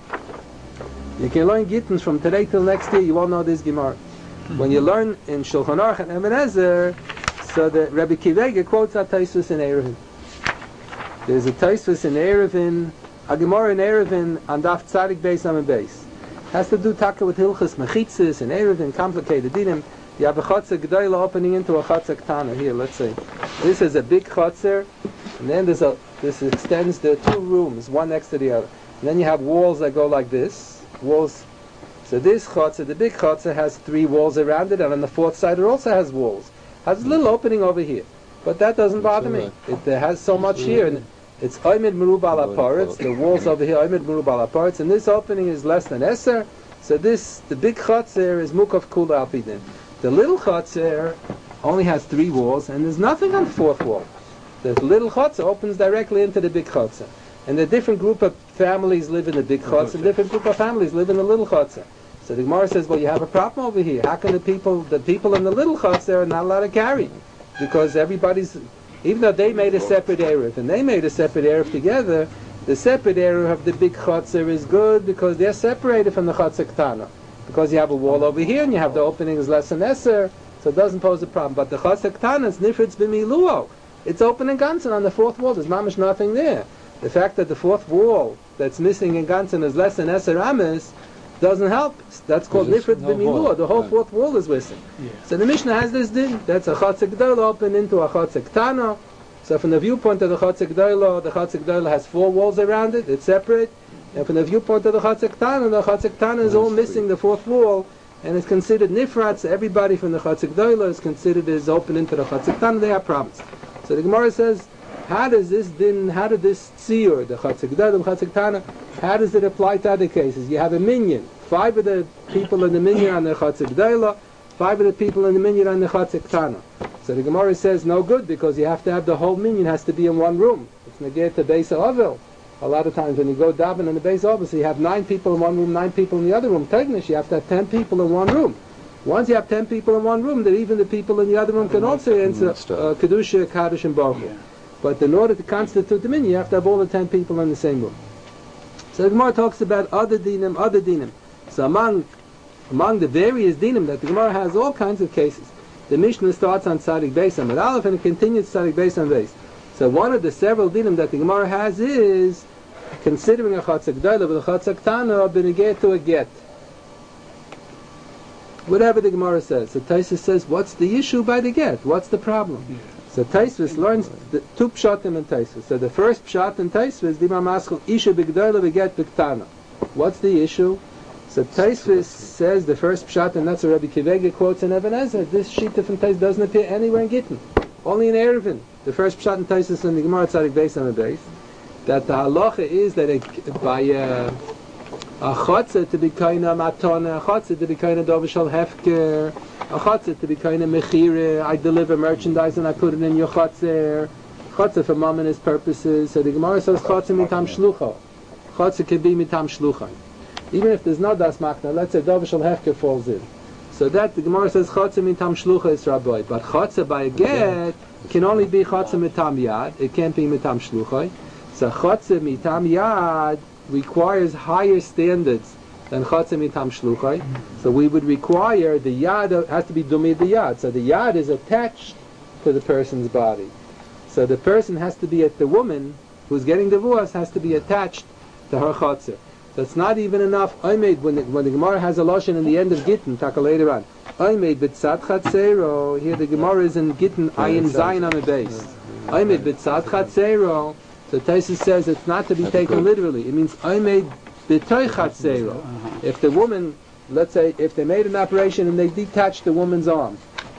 You can learn Gittins from today till next year, you won't know this Gemara. When you learn in Shulchan Aruch and Ibn Ezer, so the Rabbi Kiveger quotes a Taisvis in Erevin. There's a Taisvis in Erevin, a Gemara in Erevin, on Daf Tzadik Beis Amid Beis. Has to do taka with Hilchas Mechitzis and Erevin, complicated dinim. You have a Chatzah G'dayla opening into a Chatzah Ktana. Here, let's see. This is a big Chatzah, and then this extends the two rooms, one next to the other. And then you have walls that go like this. Walls. So this Chatzah, the big Chatzah, has 3 walls around it, and on the fourth side it also has walls. Has a little opening over here. But that doesn't bother me. It has so much here, and it's Oimid Merubal Aparetz, the walls over here, Oimid Merubal Aparetz, and this opening is less than Eser. So the big Chatzah is Mukaf Kula Alpidin. The little Chatzah only has 3 walls, and there's nothing on the fourth wall. The little Chatzah opens directly into the big Chatzah. And a different group of families live in the big Chatzah, and a different group of families live in the little Chatzah. So the Gemara says, well, you have a problem over here. How can the people in the little Chatzah are not allowed to carry? Because everybody's, even though they made a separate Erev, and they made a separate Erev together, the separate Erev of the big Chatzah is good because they're separated from the Chatzah Ktana. Because you have a wall over here, and you have the opening is less than Eser, so it doesn't pose a problem. But the Chatzah Ktana is Nifritz B'miluo. It's open in Gansen on the fourth wall. There's mamish nothing there. The fact that the fourth wall that's missing in Gansen is less than Eser Amis doesn't help. That's called Nifritz B'miluo. The whole fourth wall is missing. Yeah. So the Mishnah has this din. That's a Chatzah G'dayla open into a Chatzah Ktana. So from the viewpoint of the Chatzah G'dayla has 4 walls around it. It's separate. And from the viewpoint of the Chatzah Ktana is all missing the fourth wall, and it's considered nifrat. So everybody from the Chatzah G'dayla is considered as open into the Chatzah Ktana. They have problems. So the Gemara says, how did this tziyur, the Chatzah G'dayla, the Chatzah Ktana, how does it apply to other cases? You have a minyan. 5 of the people in the minyan on the Chatzah G'dayla, 5 of the people in the minyan on the Chatzah Ktana. So the Gemara says, no good, because you have to have the whole minyan has to be in one room. It's negate the base of Avil. A lot of times when you go daven in the base office, you have 9 people in one room, 9 people in the other room. Technically, you have to have 10 people in one room. Once you have 10 people in one room, then even the people in the other room can also answer Kedusha, Kaddish, and Baruch. Yeah. But in order to constitute the minyan, you have to have all the 10 people in the same room. So the Gemara talks about other dinim. So among the various dinim that the Gemara has all kinds of cases. The Mishnah starts on Tzadik Beis Amud Aleph and it continues Tzadik Beis Amud Beis. So one of the several dinim that the Gemara has is considering a Chatzah G'dayla with a Chatzah Ktana or benegeh to a get. Whatever the Gemara says. So Taisus says, what's the issue by the get? What's the problem? Yeah. So Taisus learns the 2 pshatim in Taisus. So the first pshat in Taisus, Dima Maschel Isha B'G'dayla B'Get B'Ktana. What's the issue? So Taisus says the first pshat, and that's what Rabbi Kiveger quotes in Ibn Ezer. This shita from Taisus doesn't appear anywhere in Gittin. Only in Erevin. The first pshat in Taisus in the Gemara Tzadik Beis Amud Beis. That the halacha is that by a chatzah to be kind of matana, a chatzah to be kind of dovishal hefker, a chatzah to be kind of mechire, I deliver merchandise and I put it in your chatzah for mom and his purposes. So the Gemara says chatzah mitam shlucha. Chatzah can be mitam shlucha. Even if there's no das makna, let's say dovishal hefker falls in. So that the Gemara says chatzah mitam shlucha is rabbi. But chatzah by a get can only be chatzah mitam yad. It can't be mitam shlucha. So chatzah mitam yad requires higher standards than chatzah mitam shluchai. So we would require the yad has to be dumid the yad. So the yad is attached to the person's body. So the person has to be the woman who's getting divorced has to be attached to her chotzer. So it's not even enough. I made when the Gemara has a lashon in the end of Gittin, taka later on. I made b'tzad chatzero. Here the Gemara is in Gittin ayin zayin on the base. I made b'tzad chatzero. So Taisus says it's not to be taken literally. It means I made b'toy chatzero. If the woman, let's say, if they made an operation and they detached the woman's arm.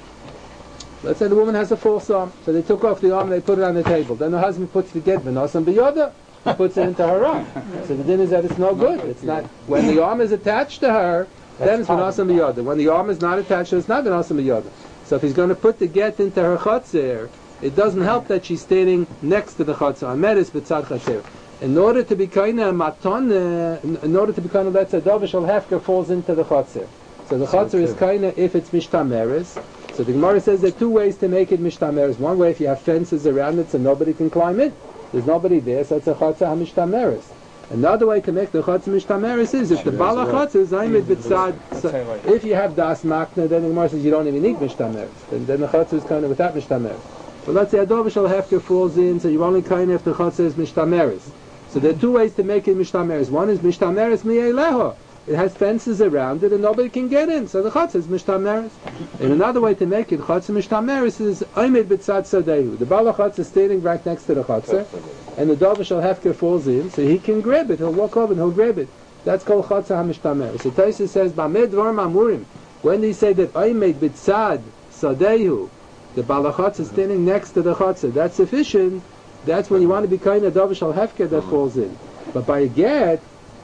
Let's say the woman has a false arm, so they took off the arm and they put it on the table. Then the husband puts the get v'nosam b'yoda. He puts it into her arm. So the din is that it's no good. It's not when the arm is attached to her, then it's v'nosam b'yoda. When the arm is not attached to her, it's not v'nosam b'yoda. So if he's going to put the get into her chotzer, it doesn't help that she's standing next to the chotzer. Ameres b'tzad chotzer. In order to be kind of maton, in order to be kind of, let's say, dovishal hefker falls into the chotzer. So the chotzer is kind of if it's mishtameres. So the Gemara says there are two ways to make it mishtameres. One way, if you have fences around it so nobody can climb it, there's nobody there, so it's a chotzer hamishtameres. Another way to make the chotzer mishtameres is if the bala chotzer is aimed b'tzad. If you have das makna, then the Gemara says you don't even need mishtameres. Then the chotzer is kind of without mishtameres. But let's say a dovishal hefker falls in, so you only kind of if the chotzer is mishtameres. So there are two ways to make it mishtameres. One is mishtameres mi'eleho. It has fences around it and nobody can get in. So the chotzer is mishtameres. And another way to make it chotzer mishtameres is aimed b'tzad sadehu. The bala chotzer is standing right next to the chotzer, and the dovishal hefker falls in, so he can grab it. He'll walk over and he'll grab it. That's called chotzer hamishtameres. So Taisus says, B'amid dvar mamurim. When they say that aimed b'tzad sadehu, the bala chotzer is standing next to the chotzer, that's sufficient. That's when you want to be kind of dovishal hefker that falls in. But by a get,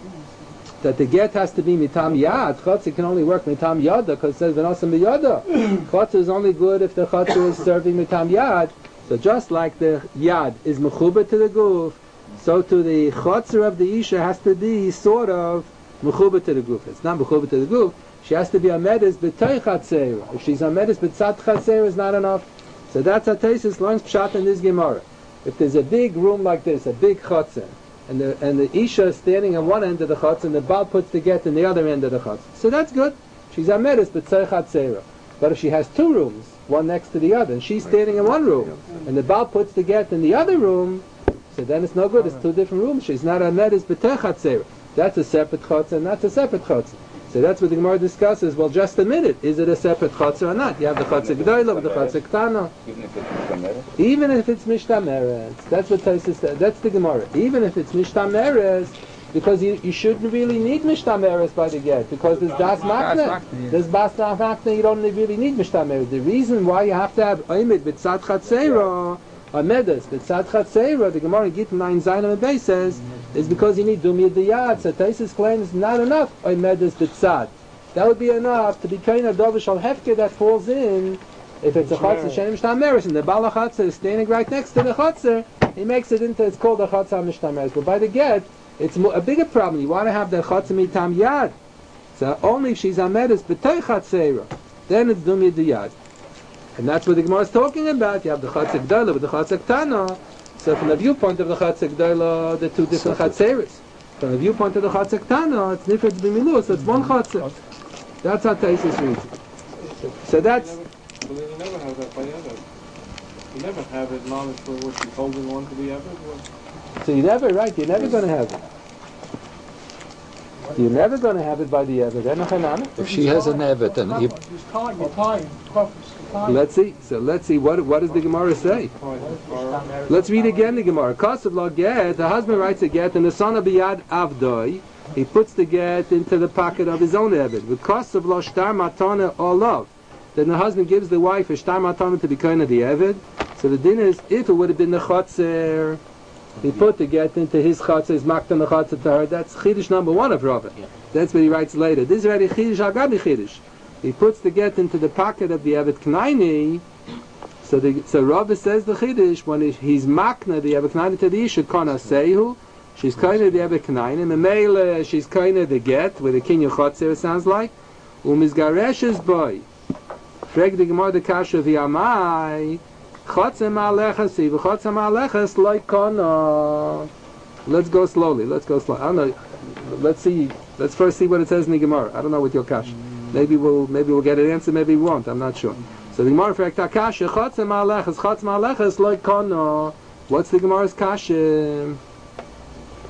that the get has to be mitam yad. Chotzer can only work mitam yada because it says v'nosam b'yada. Chotzer is only good if the chotzer is serving mitam yad. So just like the yad is mechuba to the guf, so to the chotzer of the isha has to be sort of mechuba to the guf. It's not mechuba to the guf. She has to be amedes b'toy chatzera. If she's amedes b'tzad chatzera, is not enough. So that's how Taisus learns pshat in this Gemara. If there's a big room like this, a big chotzer, and the isha is standing on one end of the chotzer, and the baal puts the get in the other end of the chotzer, so that's good. She's amedes b'tzei chatzera. But if she has two rooms, one next to the other, and she's standing in one room, and the baal puts the get in the other room, so then it's no good. It's two different rooms. She's not amedes b'tzei chatzera. That's a separate chotzer, and that's a separate chotzer. So that's what the Gemara discusses. Well, just a minute. Is it a separate chotzer or not? You have the chotzer g'doyla with the chotzer ktana. Even if it's mishtameres. That's what Taisus said. That's the Gemara. Even if it's mishtameres, because you shouldn't really need mishtameres by the get, because there's das makna. There's bas makna. You don't really need mishtameres. The reason why you have to have oimid b'tzad chatzera, amedes b'tzad chatzera, the Gemara in Gittin 9 Zayin on the base says, is because you need dumya diyad. So Taisus claims not enough oimedes b'tzad. That would be enough to be kind of dovishal hefker that falls in. If it's a chotzer she'en mishtameres and the bala chotzer is standing right next to the chotzer, he makes it into, it's called a chotzer mishtameres. But by the get, it's a bigger problem. You want to have the chotzer mitam yad. So only if she's amedes b'toy chatzera, then it's dumya diyad. And that's what the Gemara is talking about. You have the chotzer g'dola with the chotzer ktana. So from the viewpoint of the chotzer g'dola, the two different chatzeres. From the viewpoint of the chotzer ktana, it's nifetz b'milu, so it's one chotzer. That's how Taisus reads it. So that's... Well, you never have that by other. You never have it knowledge for what she's holding on to the other. So you're never going to have it. You're never going to have it by the Eved. If she has an Eved, then he... Let's see. So let's see. What does the Gemara say? Let's read again the Gemara. Kasav la get. The husband writes a get, and the son of biyad avdoi. He puts the get into the pocket of his own Eved. With kasav la shtar matana olav. Then the husband gives the wife a shtar matana to be kind of the Eved. So the din is, if it would have been the chotzer, he put the get into his chotzer, his maktan the chotzer to her. That's chiddush number one of Rava. That's what he writes later. This is already chiddush agabi chiddush. He puts the get into the pocket of the Eved Knaini. So Rava says the chiddush when he's makna the Eved Knaini to the Isha kana sehu. She's kind of the Eved Knaini. Memele she's kind of the get with the kinyan chotzer. It sounds like. Umizgareshes boy. Frag the Gemara the kasha v'yamai. Chotzer ma'alechas v'chotzer ma'alechas like kana. Let's go slowly. I don't know. Let's first see what it says in the Gemara. I don't know what your kasha. Maybe we'll get an answer. Maybe we won't. I'm not sure. So the Gemara frag kasha chotzer ma'alechas like kana. What's the Gemara's kasha?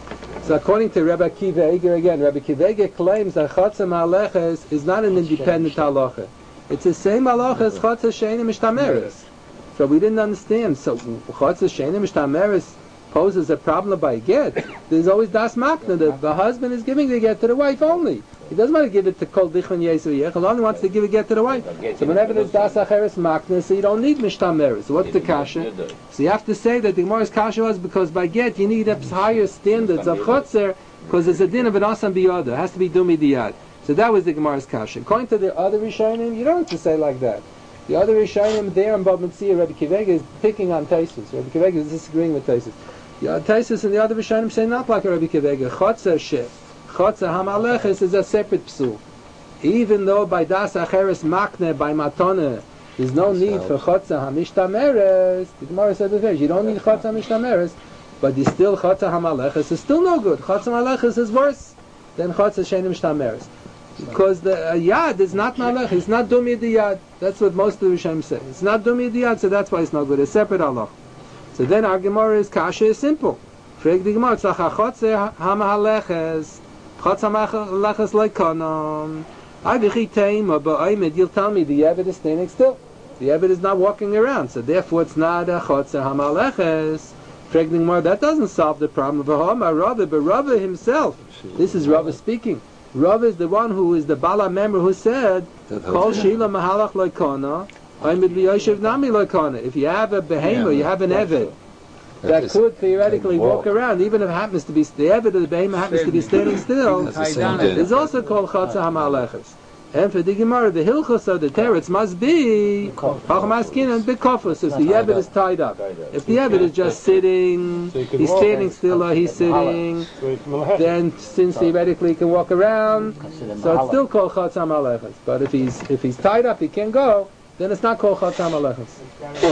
So according to Rabbi Akiva Eger again, Rabbi Akiva Eger claims that Chotzer Ma'aleches is not an independent halacha. It's the same halacha as Chotzer She'eina Mishtameres. So we didn't understand. So Chotzer She'eina Mishtameres poses a problem by get. There's always das makna. The husband is giving the get to the wife only. He doesn't want to give it to Kol Dichon Yesu Yech. He only wants to give a get to the wife. So whenever there's das acheres makna, so you don't need mishtameres. So what's the kasha? So you have to say that the Gemara's kasha was because by get you need higher standards of chotzer because there's a din of an asam biyada. It has to be dumi diyad. So that was the Gemara's kasha. According to the other Rishonim, you don't have to say like that. The other Rishonim there in Bab Metzia, Rabbi Kivega is picking on Taisus. Rabbi Kivega is disagreeing with Taisus. Taisus and the other Rishonim say not like Rabbi Kivega. Chotzer sheh. Chotzer hamaleches is a separate psul. Even though by das acheres makne, by matone, there's no need for chotzer hamishtameres. The Gemara said the first, you don't need chotzer hamishtameres, but the still chotzer hamaleches is still no good. Chotzer hamaleches is worse than chotzer she'eina mishtameres. Because the yad is not malech, it's not dumi the yad. That's what most of the Rishonim say. It's not dumi the yad, so that's why it's not good. It's separate halach. So then our Gemara is kasha is simple. Frag the Gemara, tzach hachotzer hamaleches. Chotzer hamaleches like kanon. I v'chiteim, but Aymed, you'll tell me the Eved is standing still. The Eved is not walking around, so therefore it's not a chotzer hamaleches. Frag the Gemara, that doesn't solve the problem of Hama Rava, but Rava himself. This is Rava speaking. Rav is the one who is the Bala member who said, Kol Sheila Mahalach Loikona, Aymed V'yoshev Nami Loikona. If you have a behemoth, you have an Eved that could theoretically walk around, even if it happens to be, the Eved of the behemoth happens to be standing still, it's also called Chotzer HaMaleches. And for the Gemara, the Hilchos of the Teretz must be Chachmaskin and Bekofos, if the Eved is tied up. If the Eved is just sitting, he's standing still or he's sitting, then since theoretically he can walk around, so it's still called Chotzer HaMaleches. But if he's tied up, he can't go, then it's not called Chotzer HaMaleches.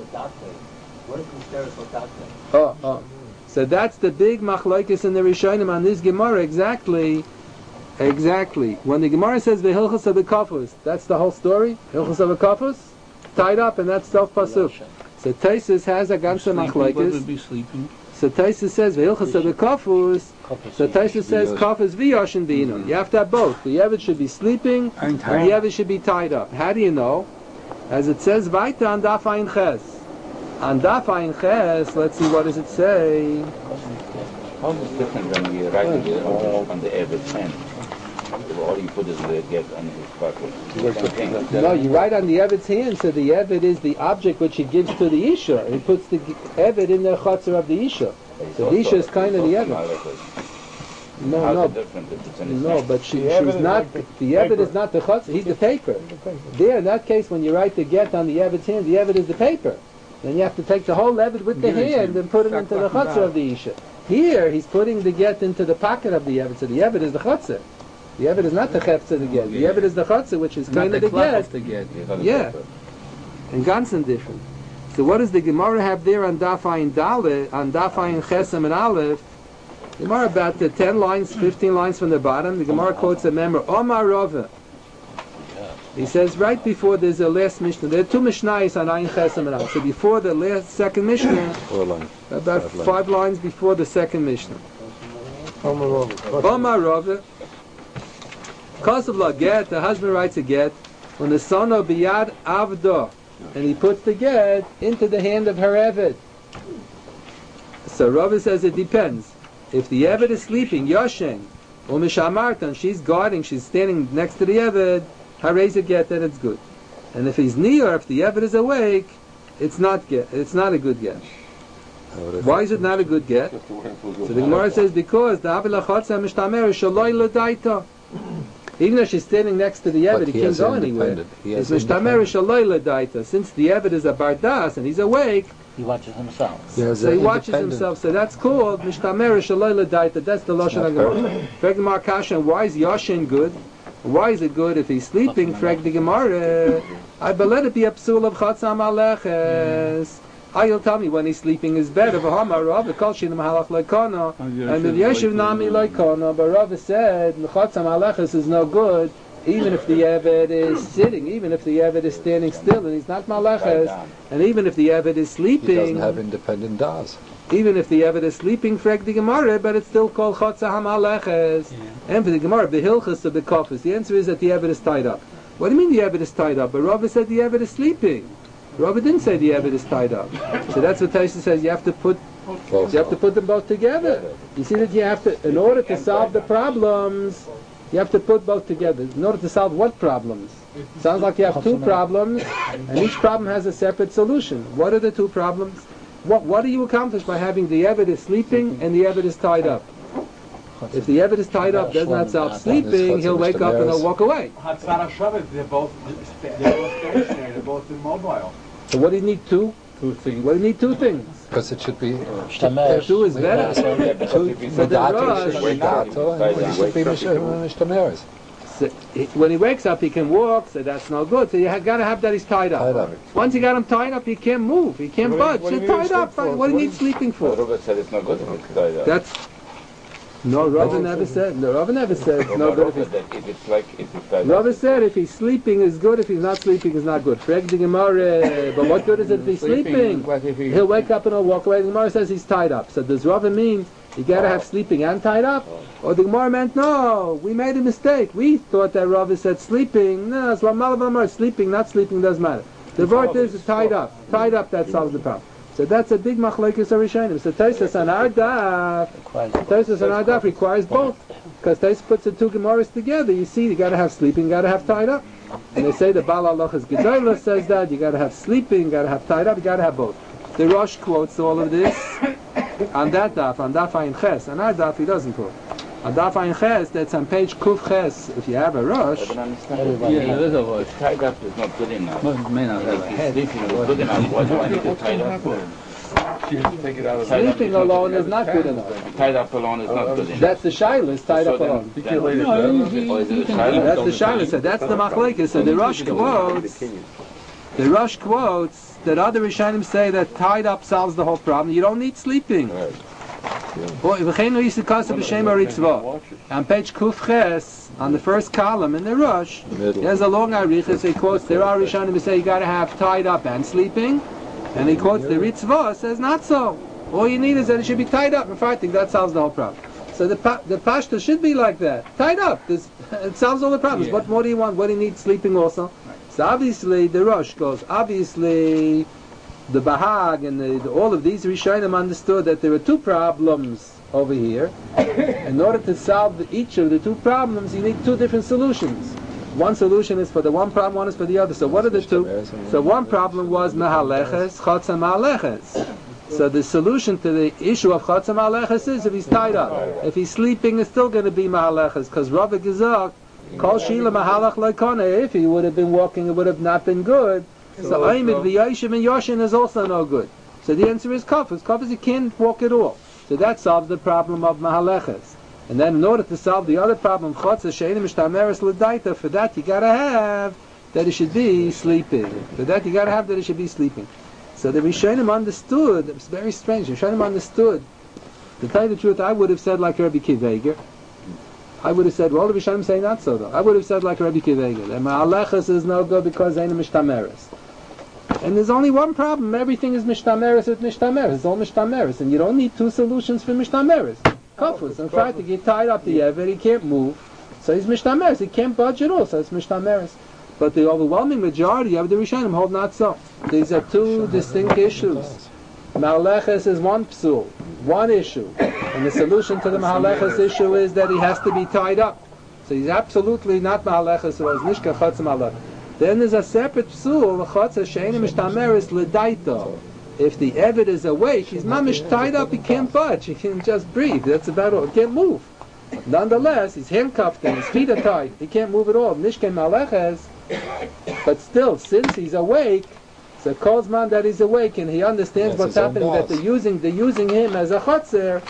So that's the big machlokes in the Rishonim on this Gemara exactly. When the Gemara says the Hilchos of the Kafus, that's the whole story. Hilchos of the Kafus, tied up, and that's self pasuk. So Taisus has a ganze machlokes. So Taisus says the Hilchos of the Kafus. So Taisus says Kafus v'yoshin b'inun. You have to have both. The Eved should be sleeping, and the Eved should be tied up. How do you know? As it says, Vaita on Daf Ayin Ches. On Daf Ayin Ches, let's see what does it say. How is it different when you write on the Eved's hand? All you put is the get on his pocket. No, you write on the Eved's hand, so the Eved is the object which he gives to the Isha. He puts the Eved in the chotzer of the Isha. So the Isha is kind of the Eved. No, but she's not, the Eved is not the chotzer, he's the paper. There, in that case, when you write the get on the Eved's hand, the Eved is the paper. Then you have to take the whole Eved with the hand and put it into the chotzer of the Isha. Here, he's putting the get into the pocket of the Eved, so the Eved is the chotzer. The Eved is not the chefza of the get. The Eved is the chotzer, which is kind of the get. Yeah, and ganzen different. So what does the Gemara have there on Daf Ayin Dalet, on Daf Ayin Chesem and Aleph? The Gemara about the 10 lines, 15 lines from the bottom. The Gemara quotes a member, Omar Rava. He says right before there's a last Mishnah. There are two Mishnayos on Ayin Chesem and Aleph. So before the second Mishnah, about 5 lines before the second Mishnah. Omar Rava. Kosov get, the husband writes a get, when the son of biyad avdo, and he puts the get into the hand of her Eved. So Rava says it depends. If the Eved is sleeping, Yoshen, or Mishamartan, she's guarding, she's standing next to the Eved, harez a get, then it's good. And if he's near, if the Eved is awake, it's not a good get. Why is it not a good get? So the Gemara says because the Avila Chotzer Mishtamer Shaloi L'daita. Even though she's standing next to the Eved, he can't go anywhere. It's Mishtamer Shaloi L'daita. Since the Eved is a bardas and he's awake, he watches himself. So he watches himself. So that's called Mishtamer Shaloi L'daita. That's the Lashon HaGemara. Frag the Gemara Kasha, why is Yoshin good? Why is it good if he's sleeping? Frag the Gemara, I but let it be a psul of Chotzer HaMaleches. You'll tell me when he's sleeping is better. But Rava said the Chotzer HaMaleches is no good even if the Eved is sitting, even if the Eved is standing still and he's not Maleches, and even if the Eved is He doesn't sleeping, have independent das. even if the Eved is sleeping, frag the Gemara, but it's still called Chotza HaMaleches. And for the Gemara, the Hilchas of the Kofis, the answer is that the Eved is tied up. What do you mean the Eved is tied up? But Rava said the Eved is sleeping. Rava didn't say the Eved is tied up. So that's what Taisa says, you have to put them both together. You see that you have to, in order to solve the problems, you have to put both together. In order to solve what problems? Sounds like you have two problems, and each problem has a separate solution. What are the two problems? What do you accomplish by having the Eved is sleeping and the Eved is tied up? If the Eved is tied up, does not stop sleeping, he'll wake up and he'll walk away. Hatzara Shabbat, they're both stationary, they're both immobile. So what do you need two? Two things. What do you need two things? Because it should be Two is better. So when he wakes up, he can walk, so that's no good. So you got to have that he's tied up. Once you got him tied up, he can't move, he can't budge. He's tied up. What do you need sleeping for? Robert said it's not good if it's tied up. That's no. Rava never said. No, Rava never said it's no good if it's tied up. Rava said if he's sleeping is good. If he's not sleeping is not good. Frag the Gemara. But what good is it if he's sleeping? He'll wake up and he'll walk away. The Gemara says he's tied up. So does Rava mean you got to have sleeping and tied up? Or the Gemara meant, no, we made a mistake. We thought that Rava said sleeping. No, it's Lamal sleeping, not sleeping doesn't matter. The word is tied up. Tied up, that solves the problem. So that's a big machlekes Rishonim. So Tosfos on our daf requires both. Because Tosfos puts the two Gemaras together. You see, you got to have sleeping, you got to have tied up. And they say the Baal Halachas Gedolah says that, you got to have sleeping, you got to have tied up, you got to have both. The Rosh quotes all of this on that daf, on daf Ayin Ches. On our daf he doesn't quote. On daf Ayin Ches, that's on page Kuf Ches. If you have a Rosh, Yeah, there is a word. Tied up is not good enough. May not have a head. Sleeping is good enough. Why do I need to tie up? sleeping alone is not good enough. Tied up alone is not good enough. That's the Shilas, tied up alone. Or is it a Shiloh? That's the Shilas. So that's the machlekes. So the Rosh quotes that other Rishonim say that tied up solves the whole problem. You don't need sleeping. On page Kuf Ches, on the first column in the Rosh, there's a long arichas. He quotes there are Rishonim who say you got to have tied up and sleeping, and he quotes the Ritzvah says not so. All you need is that it should be tied up. In fact, I think that solves the whole problem. So the pashta should be like that, tied up. It solves all the problems. What more do you want? What do you need? Sleeping also. So obviously the Rosh goes, obviously the Bahag and all of these Rishonim understood that there were two problems over here. In order to solve each of the two problems, you need two different solutions. One solution is for the one problem, one is for the other. So what are the two? So one problem was Mahaleches, Chotza Mahaleches. So the solution to the issue of Chotza Mahaleches is if he's tied up. If he's sleeping, it's still going to be Mahaleches, because Rava Gezak, Kol Shila Mahalach Leikone, if he would have been walking, it would have not been good. So Aimid V'Yashim and Yoshin is also no good. So the answer is Kafus. Kafus, he can't walk at all. So that solves the problem of Mahaleches. And then in order to solve the other problem, Chotza She'enim Mishtameres L'Daita, for that you got to have that it should be sleeping. For that you got to have that it should be sleeping. So the Rishonim understood, it's very strange, the Rishonim understood. To tell you the truth, I would have said like Rabbi Kiveger. I would have said, well, the Rishonim say not so though. I would have said like Rabbi Kiveger, that Ma'alechas is no good because ain't a Mishtameres. And there's only one problem, everything is Mishtameres with Mishtameres, it's all Mishtameres, and you don't need two solutions for Mishtameres. Kafus, in fact, he get tied up the Eved, he can't move, so he's Mishtameres, he can't budge at all, so it's Mishtameres. But the overwhelming majority of the Rishonim hold not so. These are two distinct issues. Ma'aleches is one psul, one issue. And the solution to the Ma'aleches issue is that he has to be tied up. So he's absolutely not Ma'aleches, so he's Nishka Chotz Ma'alech. Then there's a separate psul, Chotz She'enim Mishtameres L'Daito. If the Eved is awake, he's mamish tied up, he can't budge, he can just breathe, that's about all, he can't move. Nonetheless, he's handcuffed and his feet are tied, he can't move at all. Nishka Ma'aleches. But still, since he's awake, so Kozman that he's awake and he understands what's happening, that they're using him as a chotzer,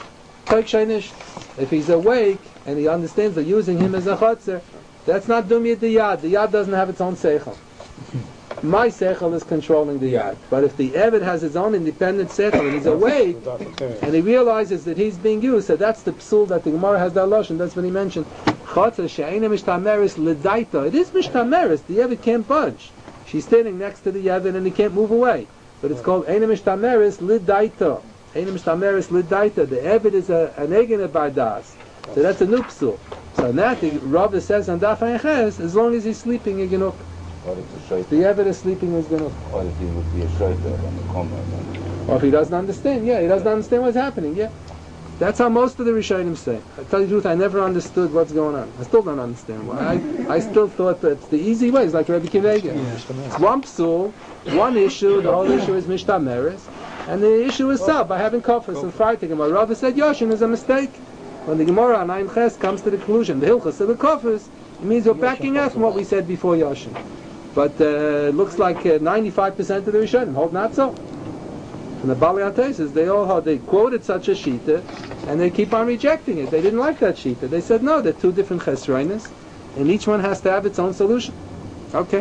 if he's awake and he understands they're using him as a chotzer, that's not dumya the yad. The yad doesn't have its own seichel. my seichel is controlling the yad. But if the Eved has his own independent seichel and he's awake, and he realizes that he's being used, so that's the psul that the Gemara has that lashon. That's what he mentioned. Chotzer she'eina mishtameres l'daita. It is mishtameres. The Eved can't budge. She's standing next to the Eved and he can't move away. But it's called eina mishtameres l'daita. Eina mishtameres l'daita. The Eved is an egene bardas. So that's a new psul. So now the Rava says on Daf Ayin Ches, as long as he's sleeping, he's genuk. The Eved is sleeping, he's genuk. Or if he would be a shayter on the comment. Or if he doesn't understand, he doesn't understand what's happening, That's how most of the Rishonim say. I tell you the truth, I never understood what's going on. I still don't understand why. I still thought that it's the easy way. It's like Rebbe Kivega. It's one psul, one issue, the whole issue is Mishtameres, and the issue is solved by having kofas and fighting. And my Rava said Yoshin is a mistake. When the Gemara on Ayin Ches comes to the conclusion, the Hilchas of the kofas, it means we're backing up from what we said before Yoshin. But it looks like 95% of the Rishonim hold not so. And the Bali Atesis, they quoted such a shita, and they keep on rejecting it. They didn't like that shita. They said no, they're two different chesroinis, and each one has to have its own solution. Okay.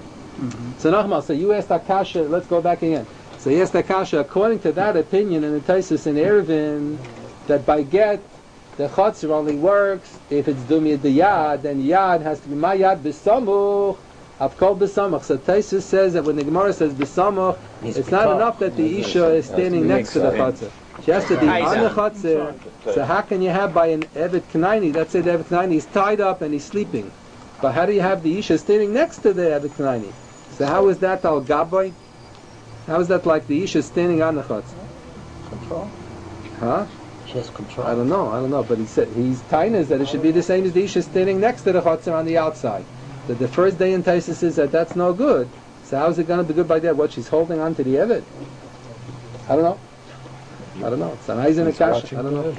So Nachmal, so you asked Akasha. Let's go back again. So you asked Akasha, according to that opinion in the Taisus in Eruvin, that by get the chotzer only works if it's dumiyad the yad, then yad has to be my yad b'samuch. I've called b'samuch. So Taisus says that when the Gemara says b'samuch, it's not enough that the isha is standing next to the chotzer. She has to be on the chotzer. So how can you have by an Evet Knaini? Let's say the Evet Knaini is tied up and he's sleeping. But how do you have the isha standing next to the Evet Knaini? So how is that al gaboy? How is that like the isha standing on the chotzer? Control. Huh? She has control. I don't know. But he said he's tainas that it should be the same as the isha standing next to the chotzer on the outside. That the first day in Taisus is that that's no good. So how is it going to be good by that? What, she's holding on to the Evet? I don't know. It's an Eisen Akasha. I don't know.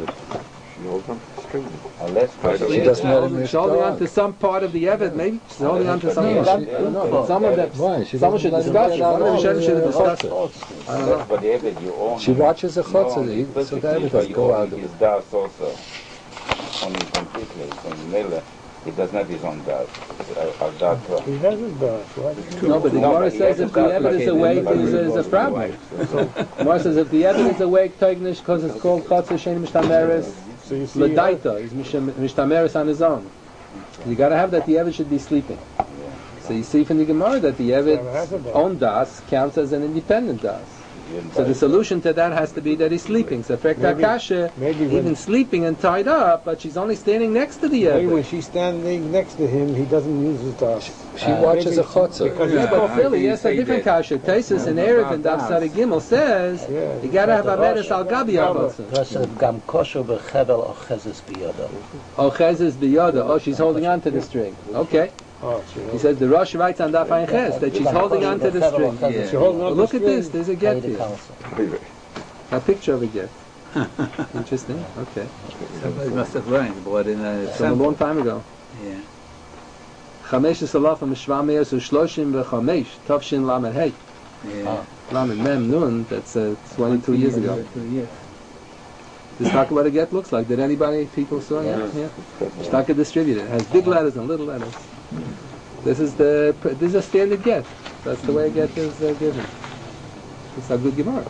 She doesn't let him She's holding on to some part of the Evet, maybe. She's holding on to something. Some of them. Someone should discuss it. One of the Rishonim should discuss it. I don't know. She watches a chotzer, so the Eved does go out of it. His das also. Only completely. So Mele, he does not his own das. He has his das, right? No, but the Gemara says if the Eved is awake, there's a problem. The Gemara says if the Eved is awake, Teignish, because it's called Chotzer Shein Mishtameres, So you see, L'daita, is Mishtameres on his own. You got to have that the Eved should be sleeping. So you see from the Gemara that the Eved's own das counts as an independent das. So the solution to that has to be that he's sleeping. So Frekta Kasha, even sleeping and tied up, but she's only standing next to the maybe when Eved. she's standing next to him, he doesn't use his das. She watches a chotzer. Yeah, but Philly, yes, a different Kasha. Taisus and Erev and Daf Sari Gimel says you got to have a meres al gabi avotza. Gam kosher b'chevel ochezes biyada. Oh, chezes biyada. Oh, she's holding on to the string. Okay. He says the Rosh writes on Daf Ayin Ches that she's holding on to the string. Well, look at this. There's a get here. A picture of a get. Interesting. Okay. Somebody must have learned, but in a From a long time ago. Yeah. Chamesh Salaf and Mishva Meir so Shloshim v'Chamesh Tavshin Lamed Hey Yeah. Lamed Mem Nun. That's 22 years ago. This talk what a get looks like. Did people saw it? Yeah. Shtaka distributed. It has big letters and little letters. This is a standard get. That's the way a get is given. It's a good Gemara.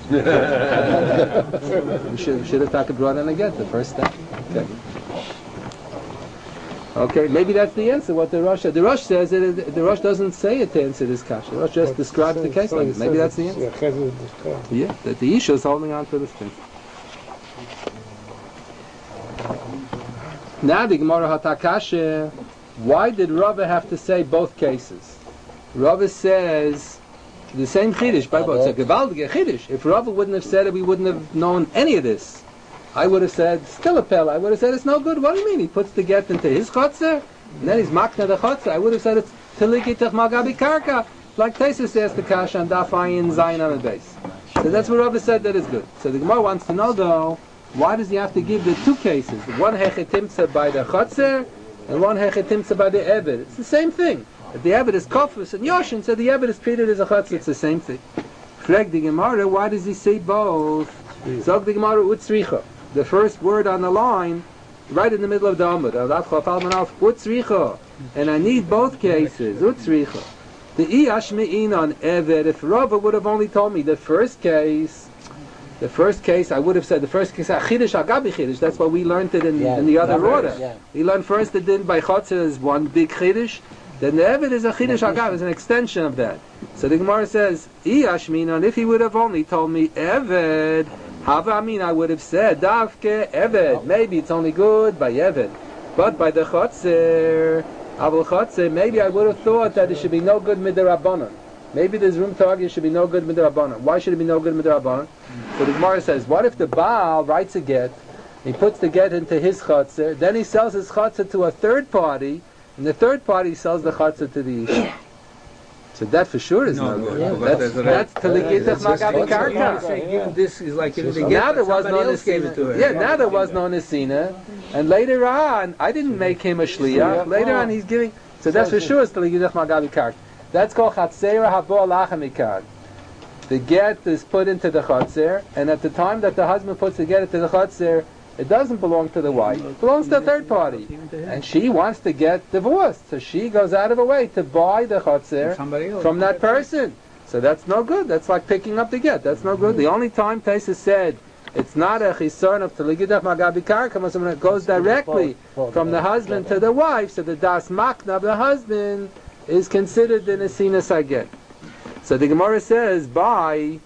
We should have talked brought in a get the first step. Okay, maybe that's the answer. What the Rosh said. The Rosh says that the Rosh doesn't say it to answer this kasha. The Rosh just describes the case like this. Maybe that's the answer. Yeah, that the Isha is holding on to the string. Now the Gemara Hatakasha, why did Rava have to say both cases? Rava says the same Chiddush by both. It's a gewaltige Chiddush. If Rava wouldn't have said it, we wouldn't have known any of this. I would have said, still a pella. I would have said, it's no good. What do you mean? He puts the get into his chotzer, and then he's makna the chotzer. I would have said, it's tilikitach magabi karka. Like Taisus says the kasha and dafayin zayin on the base. So that's what Rava said that is good. So the Gemara wants to know though, why does he have to give the two cases? One hechetimtza by the chotzer, and one hechetimtza by the Eved. It's the same thing. If the Eved is kofus and yoshin, so the Eved is treated as a chotzer. It's the same thing. Frag the Gemara, why does he say both? Zog the Gemara utzricha. The first word on the line, right in the middle of the Amud, utzricha, and I need both cases, utzricha. The Iyashme'in on Eved, if Rava would have only told me the first case, I would have said the first case, Chidish Agabi Chidish, that's what we learned it in the other order. Yeah. We learned first the din by Chotzer is one big Chidish, then the Eved is a Chidish Agabi, is an extension of that. So the Gemara says, Iyashme'in on, if he would have only told me Eved, Hava Amin, I would have said, Davke Eved, maybe it's only good by Eved, but by the Chotzer, Avol Chotzer, maybe I would have thought that it should be no good midirabanan. Maybe there's room to argue it should be no good midirabanan. Why should it be no good midirabanan? So the Gemara says, what if the Baal writes a get, he puts the get into his Chotzer, then he sells his Chotzer to a third party, and the third party sells the Chotzer to the Isha. So that for sure is not good. That's Talikitach Magabi Karka. This is like giving the Now gift, there was somebody no else gave it to her. Nesina. Yeah, now there was no Nesina. And later on, I didn't make him a Shliach. Later on, he's giving. So that's for sure is Talikitach Magabi Karka. That's called Chatzera Habo Lachamikad. The get is put into the Chatzer, and at the time that the husband puts the get into the Chatzer, it doesn't belong to the wife. It belongs to a third party. And she wants to get divorced. So she goes out of her way to buy the Chotzer from that person. So that's no good. That's like picking up the get. That's no good. The only time Taisa said it's not a chisaron of Taligidach Magabi Karka, when it goes directly from the husband to the wife, so the das makna of the husband is considered the Nesina Saget. So the Gemara says, by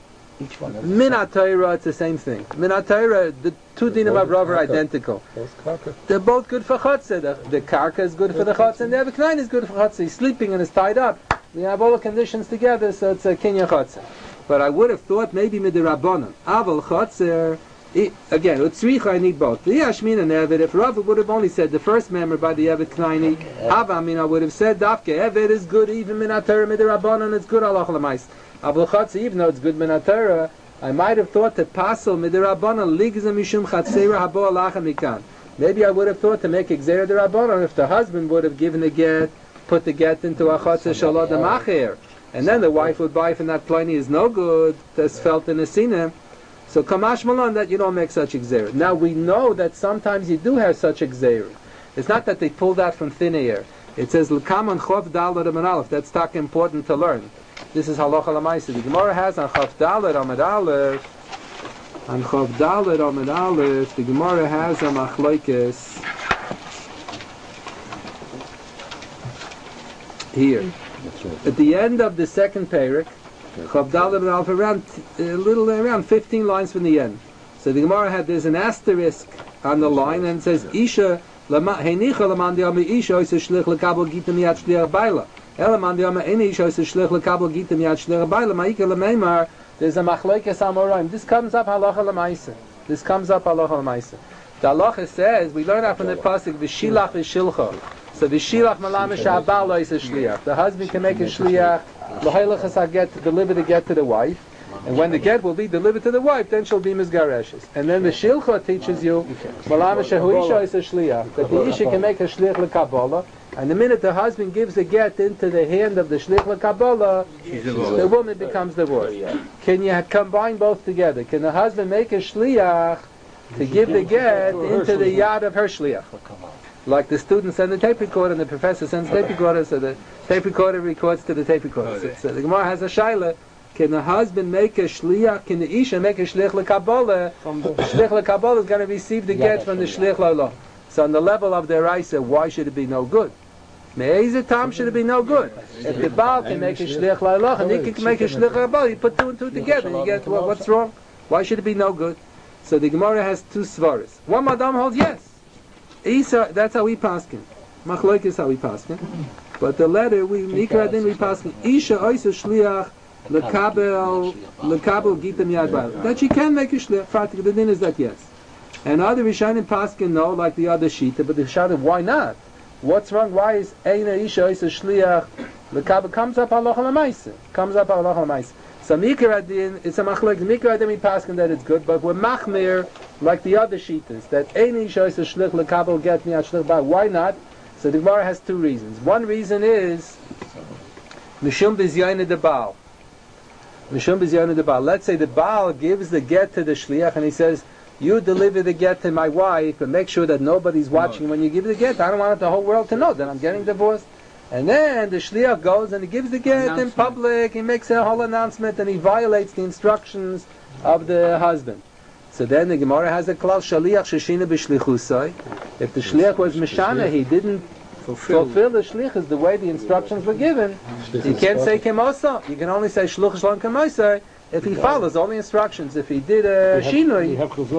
Minat Torah, it's the same thing. Minat Torah, the two dinim of Rav are identical. They're both good for Chotzer. The Karka is good for the Chotzer, and the Aveknain is good for Chotzer. He's sleeping and is tied up. We have all the conditions together, so it's a Kinyan Chotzer. But I would have thought maybe Midirabbanan. Aval Chotzer, again, Utzricha, I need both. The Yashmin and Eved, if Rav would have only said the first member by the Eved Knaini, I would have said, Dafke, Eved is good, even Minat Torah, Midirabbanan, it's good, Allah Chalamais. Avol Chotzer, even though it's good Minat Torah, I might have thought to pasel midirabanan ligza mishum chatzera habo alacha mikan. Maybe I would have thought to make exera derabanan if the husband would have given the get, put the get into a chatzera shalot demacher, and then the wife would buy from that pliny is no good. That's felt in a sinem. So kamash malon that you don't make such exera. Now we know that sometimes you do have such exera. It's not that they pulled that from thin air. It says l'kaman chov dal aleph. That's tak important to learn. This is halacha l'maisa. The Gemara has on Chav Dalet Amud Aleph. On Chav Dalet Amud Aleph, the Gemara has a machlokes here. At the end of the second parak, Chav Dalet Amud Aleph, around 15 lines from the end. So the Gemara had there's an asterisk on the line and it says Isha heinicha laman di'am Isha oiseh shlich lekabel gita miyad shliach baila. There's a machlokes amoraim. This comes up halacha l'maisa. The halacha says we learn out from the pasuk v'shilach v'shilcha. So v'shilach malamish ha'abal lo yiseh shliach. The husband can make a shliach l'haylachas haget to deliver the get to the wife, and when the get will be delivered to the wife, then she'll be mizgareshes. And then the shilcha teaches you malamish ha'isha yiseh shliach, that the isha can make a shliach l'kabbalah. And the minute the husband gives the get into the hand of the shlich l'kabbalah, the woman becomes divorced. Can you combine both together? Can the husband make a shliach to give the get into the yad of her shliach? Like the student sends the tape recorder and the professor sends the tape recorder, so the tape recorder records to the tape recorder. So the Gemara has a shaila. Can the husband make a shliach? Can the isha make a shlich l'kabbalah? The shlich l'kabbalah is going to receive the get from the shlich l'olah. So on the level of the Raisa, why should it be no good? Me'ezeh tam should it be no good? If the Baal can make a shlich l'olah and he can make a shlich l'kabbalah, you put two and two together and you get what's wrong? Why should it be no good? So the Gemara has two svaras. One madam holds yes. Isa, that's how we paskin. Machlokes is how we paskin. But the letter we mikra din we paskin. Isha oisa shliach lekabel gita miyad baal. That she can make a shlich. Fatik the din is that yes. And other Rishonim paskin no, like the other shita. But the shita, why not? What's wrong? Why is Eina Isha Isa Shliach lekabel comes up halacha l'maisa? Comes up halacha l'maisa. So mikra din, it's a machlokes. Mikra din we paskin that it's good, but we're machmir like the other shitas that Eina Isha Isa Shliach lekabel get miyad shlich baal. Why not? So the Gemara has two reasons. One reason is Mishum b'ziyayne de Baal. Mishum b'ziyayne de Baal. Let's say the Baal gives the get to the shliach and he says, you deliver the get to my wife, but make sure that nobody's watching when you give the get. I don't want the whole world to know that I'm getting divorced. And then the shliach goes and he gives the get in public, he makes a whole announcement and he violates the instructions of the husband. So then the Gemara has a klal shaliach sheshina b'shlichusai. If the shliach was mishana, he didn't fulfill the shlichus the way the instructions were given, you can't say kemosa. You can only say shluch shalom kemosa if he follows all the instructions. If he did a shinui,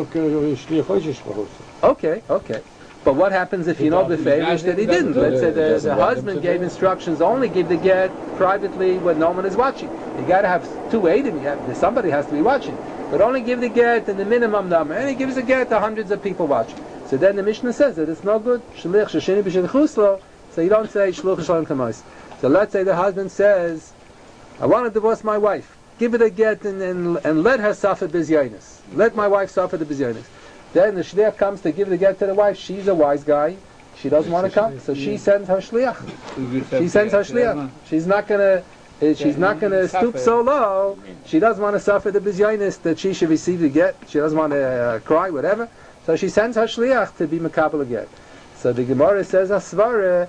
okay. But what happens if you know the favors that he didn't? Let's say the husband gave instructions only give the get privately when no one is watching. You got to have two aidim. Somebody has to be watching. But only give the get in the minimum number, and he gives a get to hundreds of people watching. So then the Mishnah says that it's no good. Shlich sheshini b'shlichuslo. So you don't say shluch shalom kamos. So let's say the husband says, "I want to divorce my wife. Give it a get and let her suffer bizyonis. Let my wife suffer the bizyonis." Then the shliach comes to give the get to the wife. She's a wise guy. She doesn't want to come, so she sends her shliach. She sends her shliach. She's not gonna stoop so low. She doesn't want to suffer the bizyonis that she should receive the get. She doesn't want to cry, whatever. So she sends her shliach to be makabel get. So the Gemara says, "Asvara,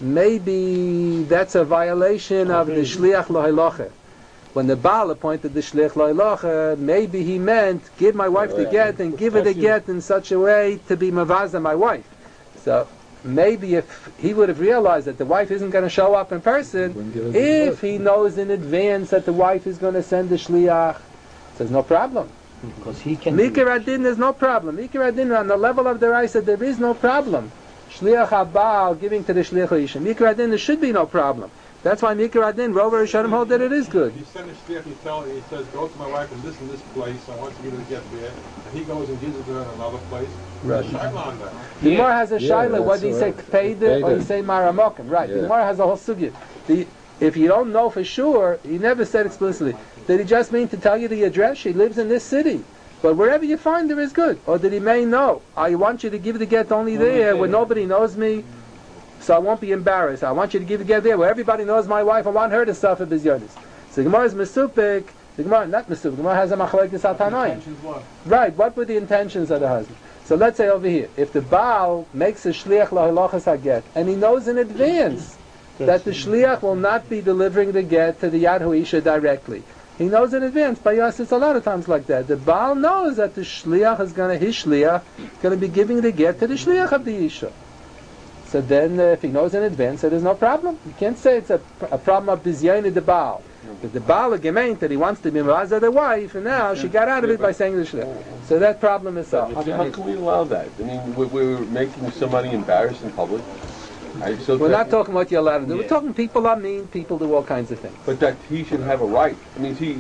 maybe that's a violation of the shliach lo halacha." When the Baal appointed the shliach lo halacha, maybe he meant give my wife the get and give it a get in such a way to be mavaza my wife. So maybe if he would have realized that the wife isn't going to show up in person, if he knows in advance that the wife is going to send the shliach, there's no problem. Because he can. Mikra adin, there's no problem. Mikra adin, on the level of the Raisa, there is no problem. Shliach habal giving to the shliach ha'isha. Mikra adin, there should be no problem. That's why Mikra adin, Rover Rishonim hold that it is good. You send a shliach, he says, go to my wife in this place, I want you to get there, and he goes and gives it to her in another place. Right. Shaila on that. The Gemara has a shaila. What do you say, paid or you say maramokim? Right. The Gemara has a whole sugya. If you don't know for sure, he never said explicitly. Did he just mean to tell you the address? She lives in this city. But wherever you find her is good. Or did he mean, no, I want you to give the get only there where nobody knows me, so I won't be embarrassed. I want you to give the get there where everybody knows my wife. I want her to suffer bizyonis. So the Gemara is mesupik. The Gemara, not mesupik. The Gemara has a machlekes atanaim. Right. What were the intentions of the husband? So let's say over here, if the Baal makes a shliach lo halachas haget, and he knows in advance that the shliach will not be delivering the get to the Yad Ha'isha directly. He knows in advance. By us, it's a lot of times like that. The Baal knows that the shliach is going to be giving the get to the shliach of the Isha. So then, if he knows in advance, so there's no problem. You can't say it's a problem of bizyayni the Baal. But the Baal gemeint that he wants to be mavazah the wife, and now she got out of it by saying the shliach. So that problem is solved. How can we allow that? I mean, we're making somebody embarrassed in public. We're not talking what you're allowed to do. We're talking people are mean, people do all kinds of things. But that he should have a right. I mean, he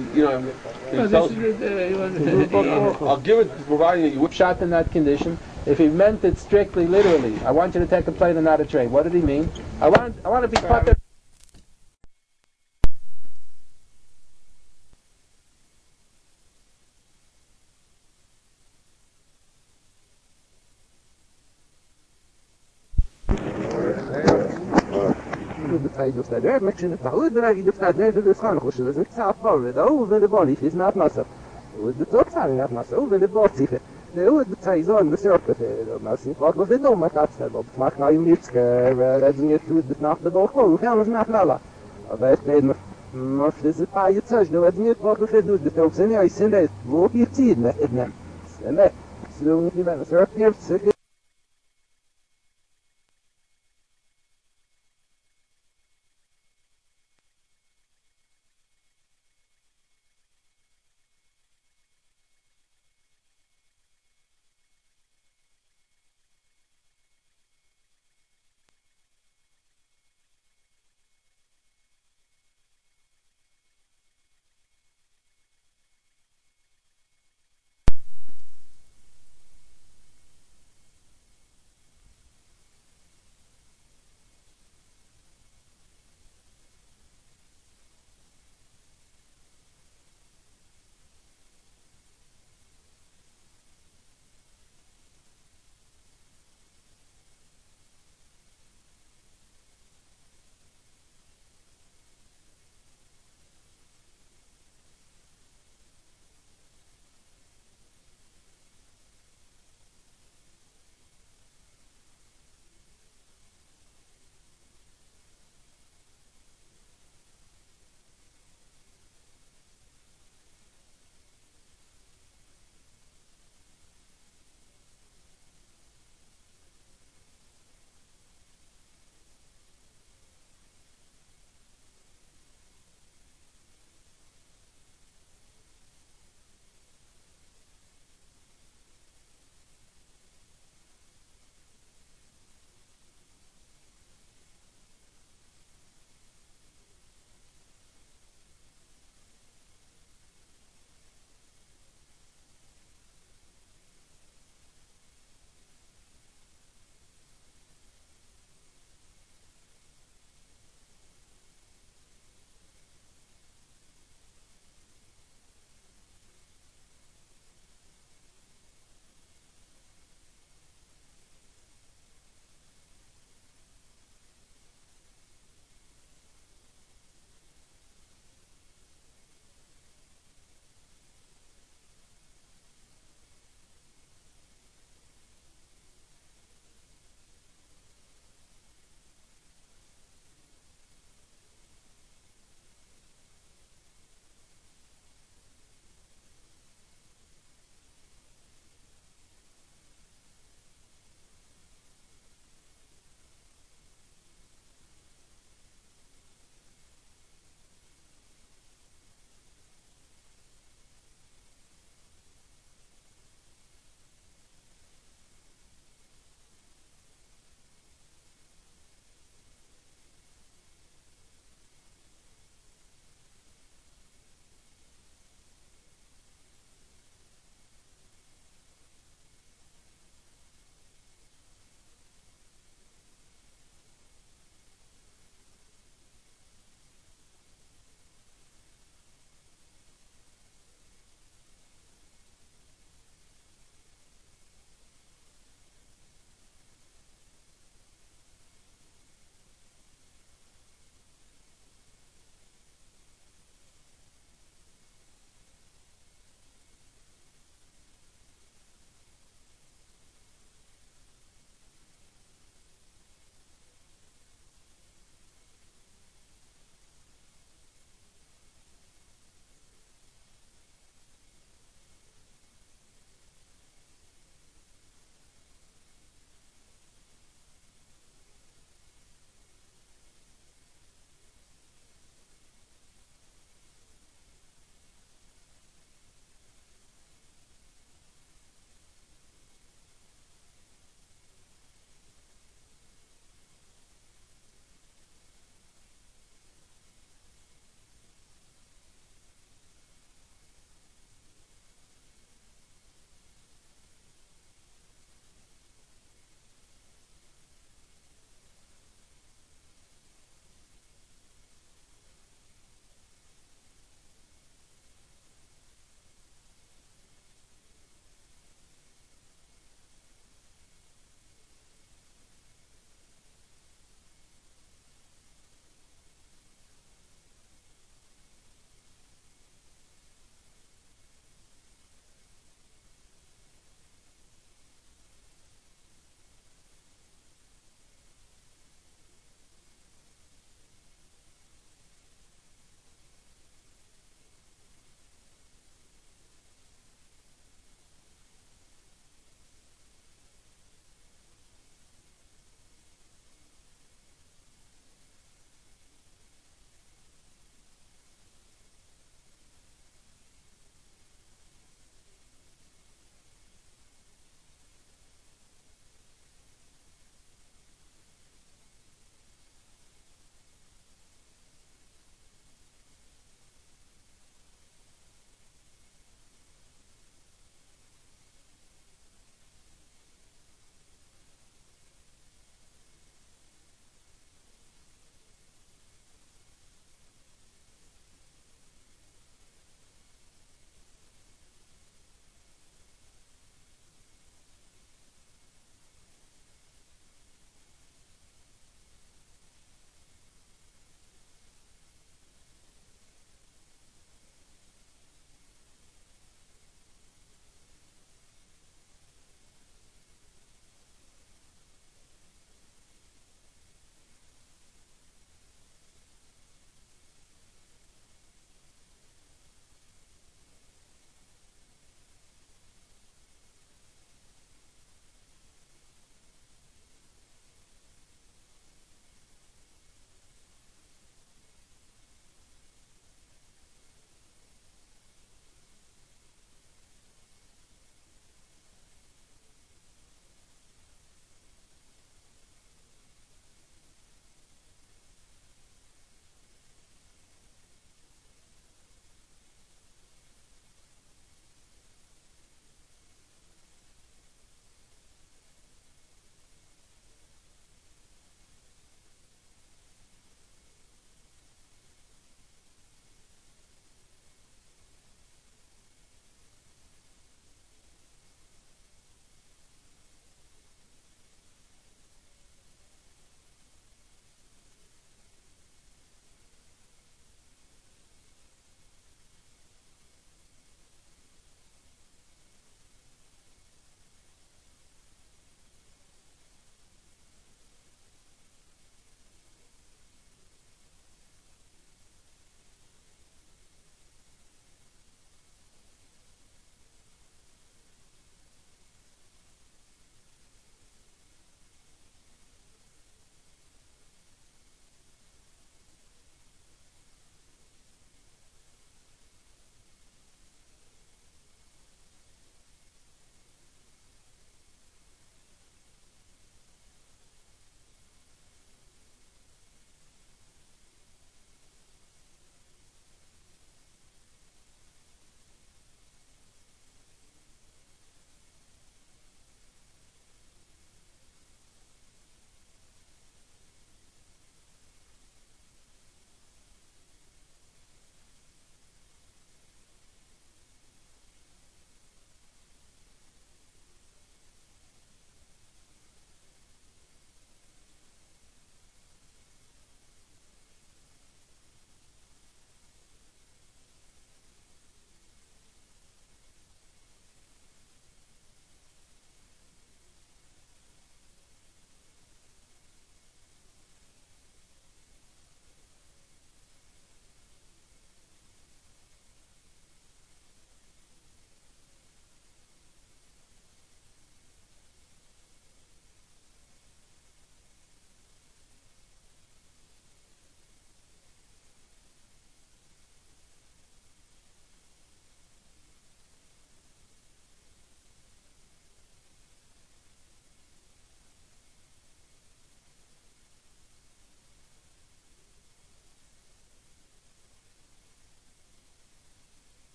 tells I'll give it providing that you would. Shot in that condition. If he meant it strictly literally, I want you to take a plane and not a train. What did he mean? I want to be part the Taizon, the circuit, Massi, what was it? No, my cat's head, but Mark Nayimnitska, reading it to the Nacht of the Hall, Helm's Nafnala. Aber ich bin noch diese paar jetzt du hast nicht was du du das sind ja sind es wo gibt sie ne ne so nicht wenn es wird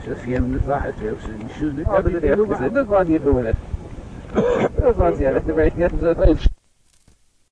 just him the Sache, you should be able to do it. That's what you're doing it. That's what you're doing it.